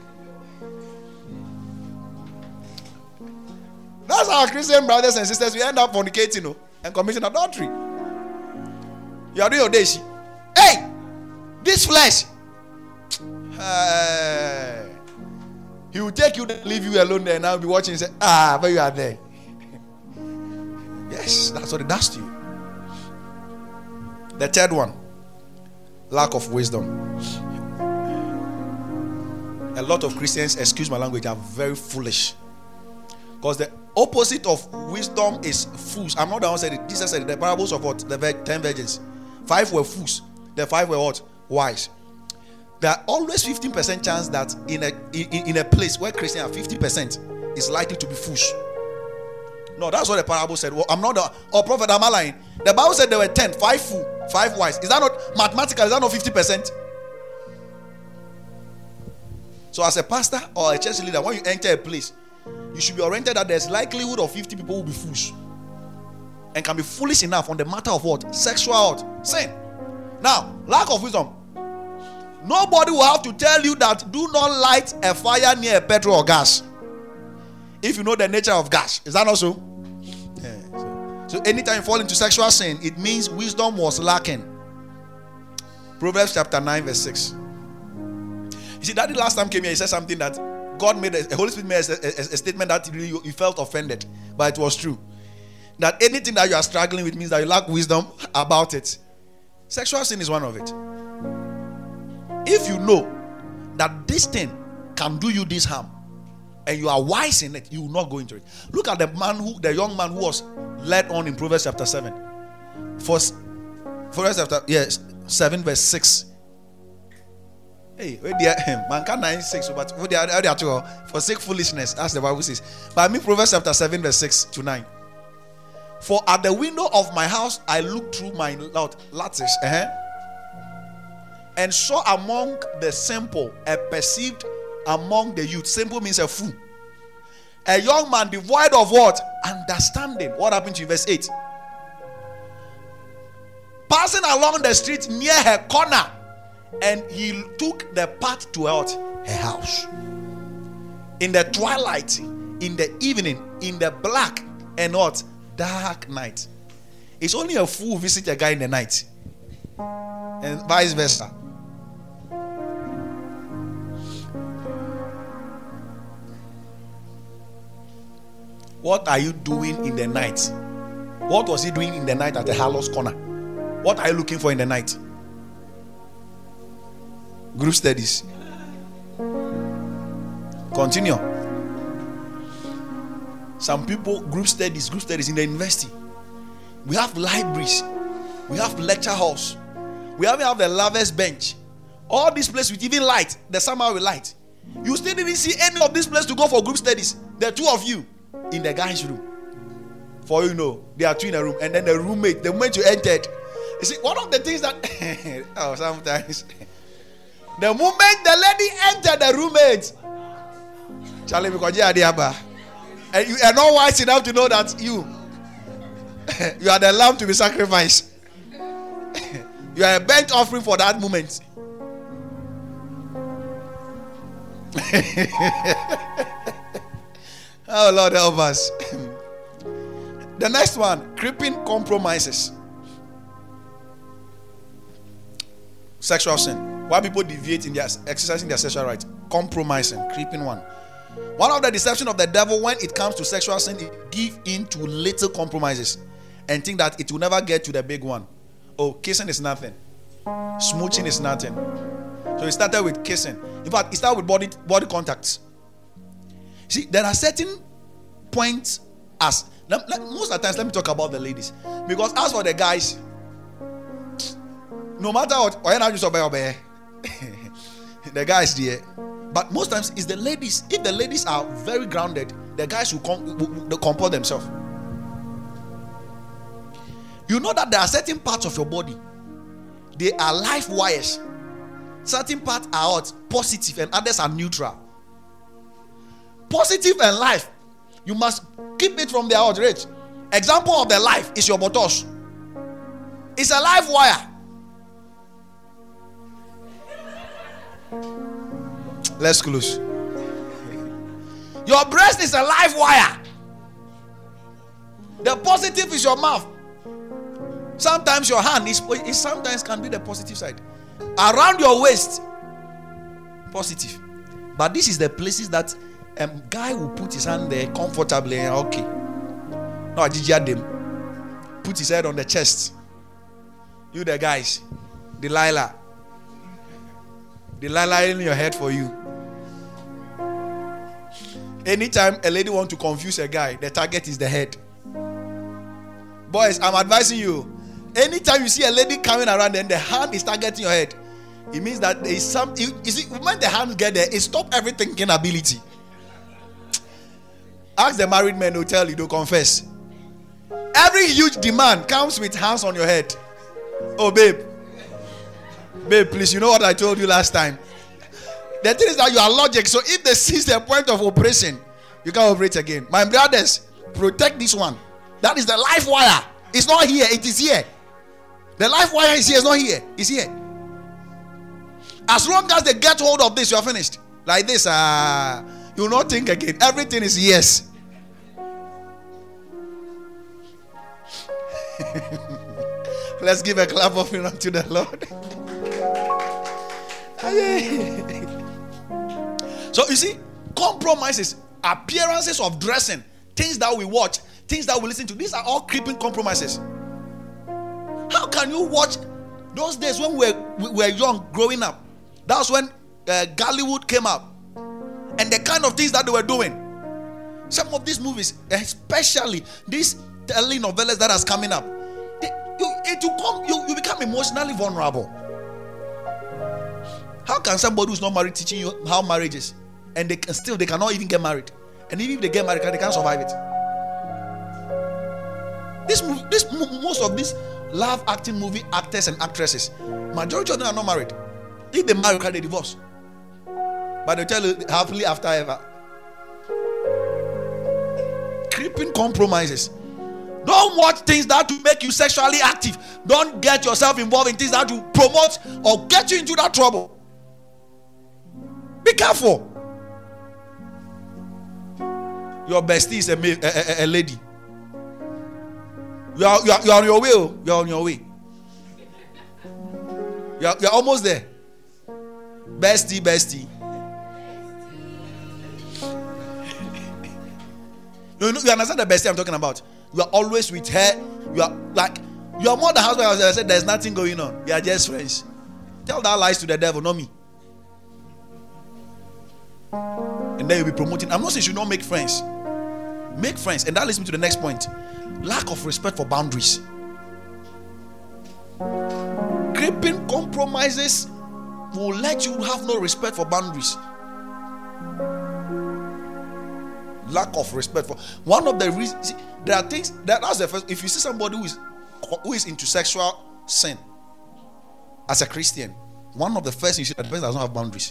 That's our Christian brothers and sisters. We end up fornicating and committing adultery. You are doing Odeshi. Hey, this flesh. He will take you, leave you alone there, and I'll be watching and say, but you are there. Yes, that's what it does to you. The third one, lack of wisdom. A lot of Christians, excuse my language, are very foolish. Because the opposite of wisdom is fools. I'm not the one who said it. Jesus said it. The parables of what? The 10 virgins. 5 were fools. The 5 were what? Wise. There are always 15% chance that in a place where Christians are 50% is likely to be fools. No, that's what the parable said. Well, I'm not prophet, am I lying? The Bible said there were 10, 5 fool, 5 wise. Is that not mathematical? Is that not 50%? So as a pastor or a church leader, when you enter a place, you should be oriented that there's likelihood of 50 people will be fools and can be foolish enough on the matter of what? Sexual sin. Now, lack of wisdom. Nobody will have to tell you that do not light a fire near a petrol or gas if you know the nature of gas. Is that not so? Yeah. So anytime you fall into sexual sin, it means wisdom was lacking. Proverbs chapter 9 verse 6. You see, Daddy last time came here, he said something that God made, the Holy Spirit made a statement that really you felt offended, but it was true. That anything that you are struggling with means that you lack wisdom about it. Sexual sin is one of it. If you know that this thing can do you this harm, and you are wise in it, you will not go into it. Look at the young man who was led on in Proverbs chapter 7. Proverbs chapter 7 verse 6. Hey, man can 9:6, but forsake foolishness, as the Bible says. But I mean Proverbs chapter 7 verse 6 to 9. For at the window of my house I looked through my lattice, and saw among the simple a perceived among the youth. Simple means a fool. A young man devoid of what? Understanding. What happened to you? Verse 8. Passing along the street near her corner, and he took the path to her house. In the twilight, in the evening, in the black and what? Dark night. It's only a fool who visits a guy in the night. And vice versa. What are you doing in the night? What was he doing in the night at the Harlow's corner? What are you looking for in the night? Group studies. Continue. Some people, group studies in the university. We have libraries. We have lecture halls. We even have the lovers bench. All these places with even light. The summer with light. You still didn't see any of this place to go for group studies. There are 2 of you in the guy's room. For you know, there are 2 in a room. And then the roommate, the moment you entered. You see, one of the things that sometimes the moment the lady entered the roommate, Charlie, because you are the and you are not wise enough to know that you are the lamb to be sacrificed. You are a burnt offering for that moment. Oh Lord, help us. The next one, creeping compromises. Sexual sin. Why people deviate in their exercising their sexual rights? Compromising, creeping one. One of the deception of the devil when it comes to sexual sin is give in to little compromises and think that it will never get to the big one. Oh, kissing is nothing. Smooching is nothing. So it started with kissing. In fact, it started with body contacts. See, there are certain points most of the times, let me talk about the ladies. Because as for the guys, no matter what, the guys there. But most times it's the ladies. If the ladies are very grounded, the guys will comport themselves. You know that there are certain parts of your body, they are life wires. Certain parts are positive and others are neutral. Positive and life, you must keep it from their outrage. Example of the life is your botos. It's a live wire. Let's close. Your breast is a live wire. The positive is your mouth. Sometimes your hand is sometimes can be the positive side. Around your waist, positive. But this is the places that a guy will put his hand there comfortably and okay. No, I did them. Put his head on the chest. You the guys, Delilah in your head for you. Anytime a lady wants to confuse a guy, the target is the head. Boys, I'm advising you. Anytime you see a lady coming around and the hand is targeting your head, it means that there is some. You see, when the hands get there, it stops every thinking ability. Ask the married men who tell you, don't confess. Every huge demand comes with hands on your head. Oh, babe, please, you know what I told you last time? The thing is that you are logic. So if they seize the point of operation, you can't operate again. My brothers, protect this one. That is the life wire. It's not here, it is here. The life wire is here, it's not here, it's here. As long as they get hold of this, you are finished. Like this, you will not think again. Everything is yes. Let's give a clap of honor to the Lord. So you see, compromises, appearances of dressing, things that we watch, things that we listen to, these are all creeping compromises. How can you watch those days when we were young, growing up? That was when Gollywood came up, and the kind of things that they were doing. Some of these movies, especially these telenovelas that is coming up, you become emotionally vulnerable. How can somebody who's not married teaching you how marriage is, and they cannot even get married, and even if they get married, they can't survive it? Most of these love acting movie actors and actresses, majority of them are not married. If they marry, they divorce. But they tell you happily after ever. Creeping compromises. Don't watch things that will make you sexually active. Don't get yourself involved in things that will promote or get you into that trouble. Be careful. Your bestie is a lady. You are on your way. You are on your way. You are almost there. Bestie. You understand the bestie I'm talking about? You are always with her. You are more than husband. I said there's nothing going on. You are just friends. Tell that lies to the devil, not me. And then you'll be promoting. I'm not saying you should not make friends. Make friends. And that leads me to the next point. Lack of respect for boundaries. Creeping compromises will let you have no respect for boundaries. Lack of respect for one of the reasons. There are things that's the first. If you see somebody who is into sexual sin as a Christian, one of the first things you see that the person does not have boundaries.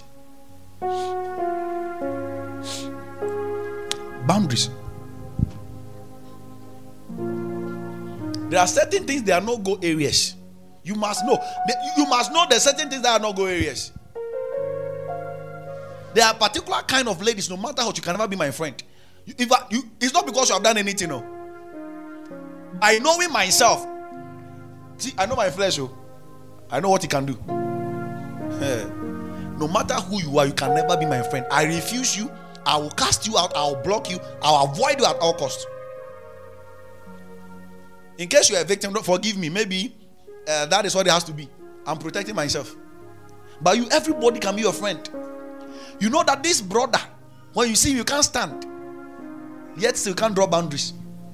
Boundaries. There are certain things that are no go areas. You must know. You must know there are certain things that are no go areas. There are particular kind of ladies. No matter what, you can never be my friend. It's not because you have done anything. No. I know it myself. See, I know my flesh. I know what he can do. No matter who you are, you can never be my friend. I refuse you. I will cast you out, I will block you, I will avoid you at all costs. In case you are a victim, don't forgive me. Maybe that is what it has to be. I'm protecting myself. But everybody can be your friend. You know that this brother, when you see him, you can't stand, yet still can't draw boundaries.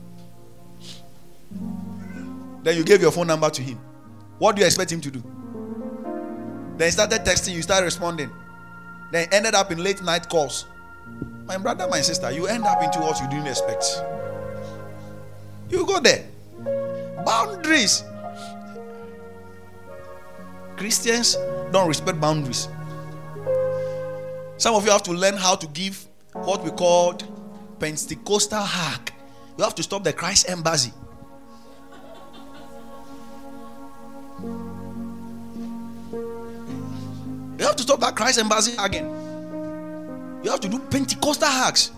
Then you gave your phone number to him. What do you expect him to do? Then he started texting, you started responding. Then ended up in late night calls. My brother, my sister, you end up into what you didn't expect. You go there. Boundaries. Christians don't respect boundaries. Some of you have to learn how to give what we call Pentecostal hug. You have to stop the Christ embassy. You have to stop that Christ embassy again. You have to do Pentecostal hugs.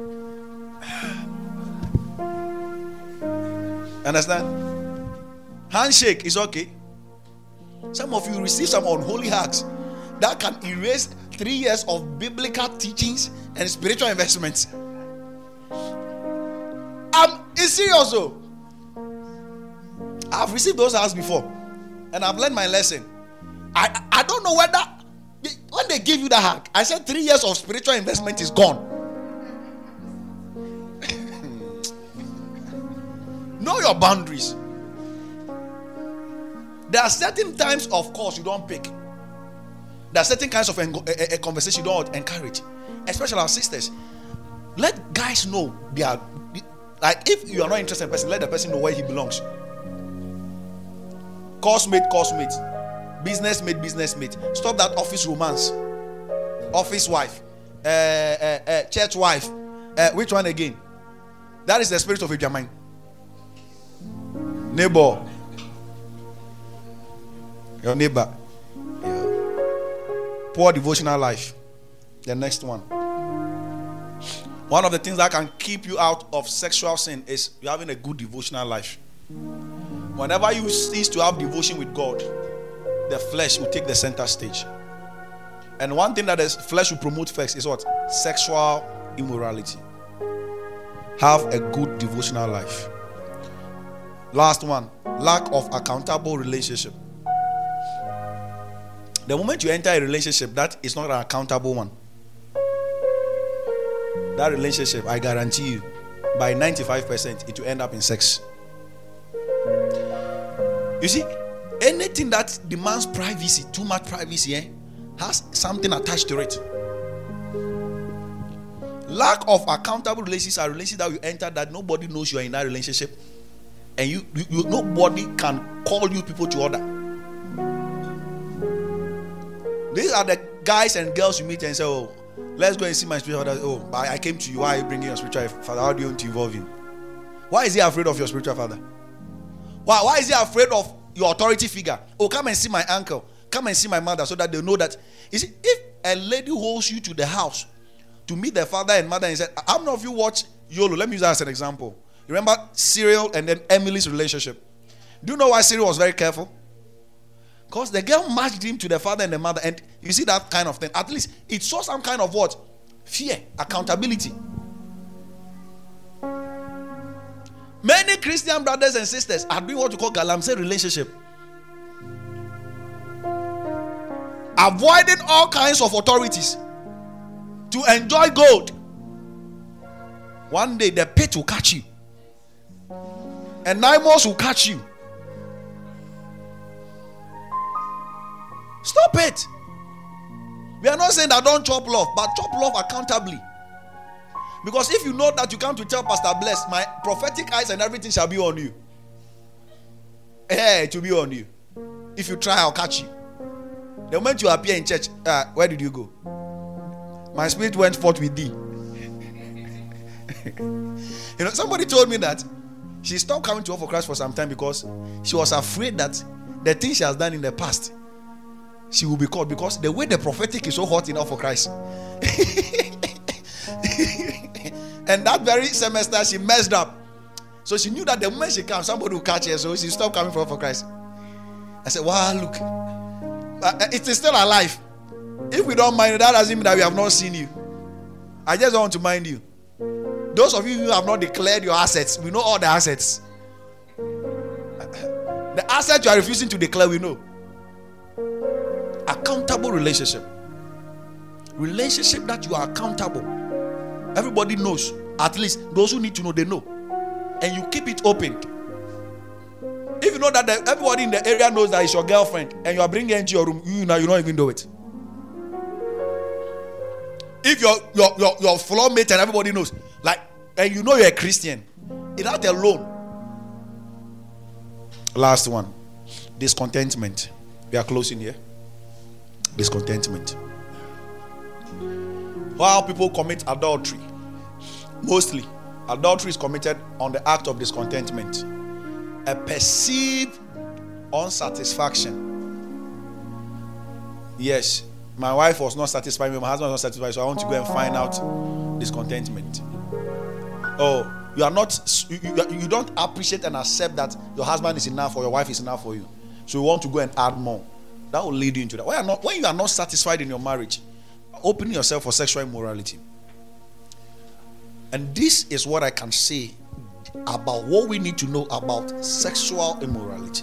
Understand? Handshake is okay. Some of you receive some unholy hugs that can erase 3 years of biblical teachings and spiritual investments. It's serious though. I've received those hugs before, and I've learned my lesson. I don't know whether when they give you the hug, I said 3 years of spiritual investment is gone. Know your boundaries. There are certain times, of course, you don't pick. There are certain kinds of a conversation you don't encourage, especially our sisters. Let guys know they are like, if you are not interested in a person, let the person know where he belongs. Course mate, business mate. Stop that office romance. Office wife, church wife. Which one again? That is the spirit of Ijamin. Neighbor. Your neighbor. Yeah. Poor devotional life. The next one. One of the things that can keep you out of sexual sin is you having a good devotional life. Whenever you cease to have devotion with God, the flesh will take the center stage. And one thing that the flesh will promote first is what? Sexual immorality. Have a good devotional life. Last one, lack of accountable relationship. The moment you enter a relationship that is not an accountable one, that relationship, I guarantee you, by 95%, it will end up in sex. You see, anything that demands privacy, too much privacy, has something attached to it. Lack of accountable relationships are relationships that you enter that nobody knows you are in that relationship, and you nobody can call you people to order. These are the guys and girls you meet and say, "Oh, let's go and see my spiritual father." "Oh, I came to you. Why are you bringing your spiritual father? How do you want to involve him?" Why is he afraid of your spiritual father? Why is he afraid of your authority figure? "Oh, come and see my uncle. Come and see my mother," so that they know that. You see, if a lady holds you to the house to meet their father and mother and said, how many of you watch YOLO? Let me use that as an example. You remember Cyril and then Emily's relationship? Do you know why Cyril was very careful? Because the girl matched him to the father and the mother, and you see that kind of thing. At least it saw some kind of what? Fear, accountability. Many Christian brothers and sisters are doing what you call galamsey relationship. Avoiding all kinds of authorities to enjoy gold. One day the pit will catch you, and Nymos will catch you. Stop it. We are not saying that don't chop love, but chop love accountably. Because if you know that you come to tell Pastor Bless, my prophetic eyes and everything shall be on you. It will be on you. If you try, I'll catch you. The moment you appear in church, where did you go? My spirit went forth with thee. You know, somebody told me that she stopped coming to All for Christ for some time because she was afraid that the things she has done in the past, she will be called, because the way the prophetic is so hot in All for Christ. And that very semester she messed up. So she knew that the moment she comes, somebody will catch her. So she stopped coming for All for Christ. I said, wow, look, it is still alive. If we don't mind, that doesn't mean that we have not seen you. I just want to mind you. Those of you who have not declared your assets, we know all the assets. The assets you are refusing to declare, we know. Accountable relationship. Relationship that you are accountable. Everybody knows. At least those who need to know, they know. And you keep it open. If you know that everybody in the area knows that it's your girlfriend and you are bringing her into your room, you don't even do it. If your floor mate and everybody knows, like, and you know you're a Christian, that alone. Last one, discontentment. We are closing here. Discontentment. While people commit adultery, mostly adultery is committed on the act of discontentment, a perceived unsatisfaction. Yes, my wife was not satisfied, my husband was not satisfied, so I want to go and find out discontentment. Oh, you are not, you don't appreciate and accept that your husband is enough or your wife is enough for you, so you want to go and add more. That will lead you into that. When you are not satisfied in your marriage, open yourself for sexual immorality. And this is what I can say about what we need to know about sexual immorality.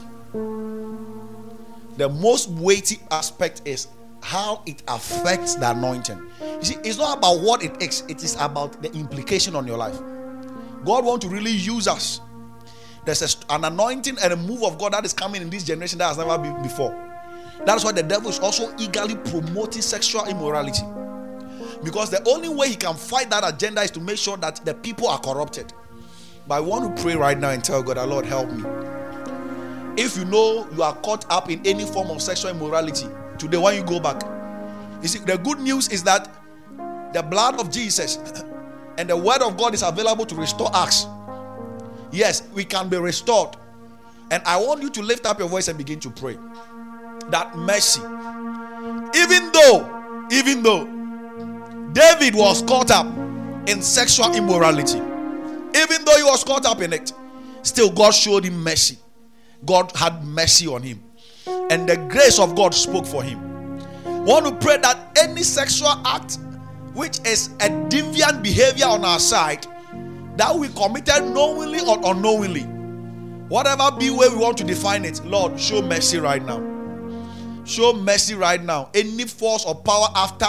The most weighty aspect is how it affects the anointing. You see, it's not about what it is, it is about the implication on your life. God wants to really use us. There's an anointing and a move of God that is coming in this generation that has never been before. That's why the devil is also eagerly promoting sexual immorality. Because the only way he can fight that agenda is to make sure that the people are corrupted. But I want to pray right now and tell God, Lord, help me. If you know you are caught up in any form of sexual immorality, today when you go back, you see, the good news is that the blood of Jesus and the word of God is available to restore us. Yes, we can be restored. And I want you to lift up your voice and begin to pray that mercy. Even though David was caught up in sexual immorality, even though he was caught up in it, still God showed him mercy. God had mercy on him, and the grace of God spoke for him. I want to pray that any sexual act which is a deviant behavior on our side, that we committed knowingly or unknowingly, whatever be way we want to define it, Lord, show mercy right now. Show mercy right now. Any force or power after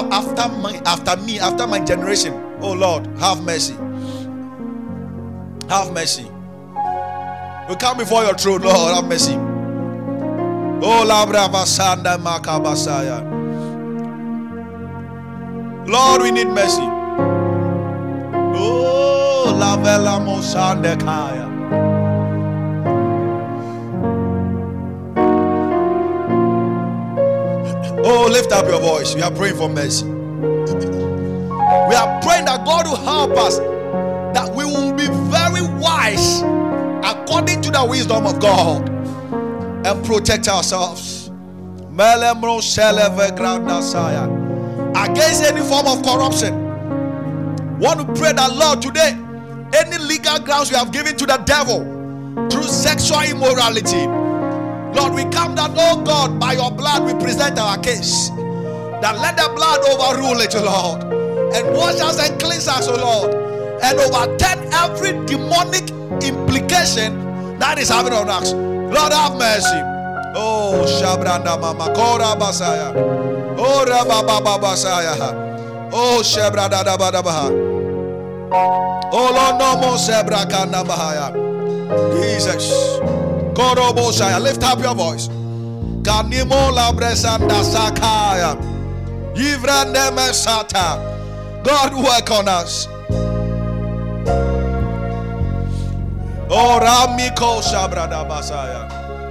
my generation, oh Lord, have mercy. Have mercy. We come before your throne, Lord, have mercy. Oh, Labra Basanda Makabasaya. Lord, we need mercy. Oh, Lavela Mosande Kaya. Oh, lift up your voice. We are praying for mercy. We are praying that God will help us, that we will be very wise according to the wisdom of God and protect ourselves against any form of corruption. Want to pray that, Lord, today any legal grounds we have given to the devil through sexual immorality, Lord, we come that, oh God, by your blood we present our case, that let the blood overrule it, Lord, and wash us and cleanse us, oh Lord, and overturn every demonic implication that is having on us. Lord, have mercy. Oh, Shabranda Mama Kora Basaya. Oh, Rababa Basaya. Oh, Shabrada Baha. Oh, Lord, no more Sebrakanda Bahaya. Jesus. Korobo Shaya. Lift up your voice. Kanimo Labresanda Sakaya. Yivrande Mesata. God, work on us. Oh, Ramiko Shabrada Basaya.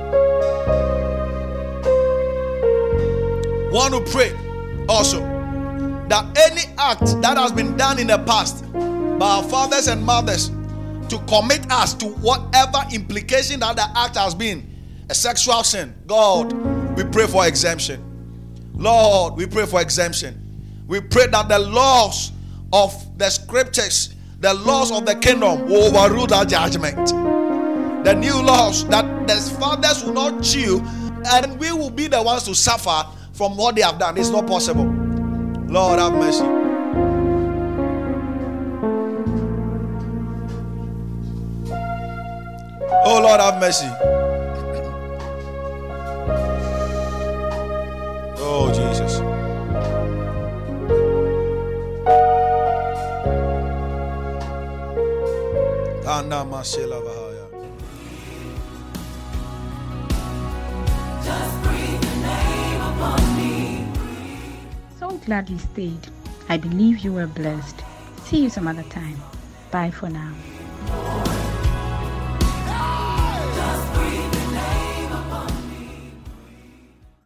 Want to pray also that any act that has been done in the past by our fathers and mothers to commit us to whatever implication that the act has been, a sexual sin, God, we pray for exemption. Lord, we pray for exemption. We pray that the laws of the scriptures, the laws of the kingdom will overrule that judgment. The new laws that the fathers will not chew and we will be the ones to suffer from what they have done. It's not possible. Lord, have mercy. Oh Lord, have mercy. Oh Jesus. So glad you stayed. I believe you were blessed. See you some other time. Bye for now.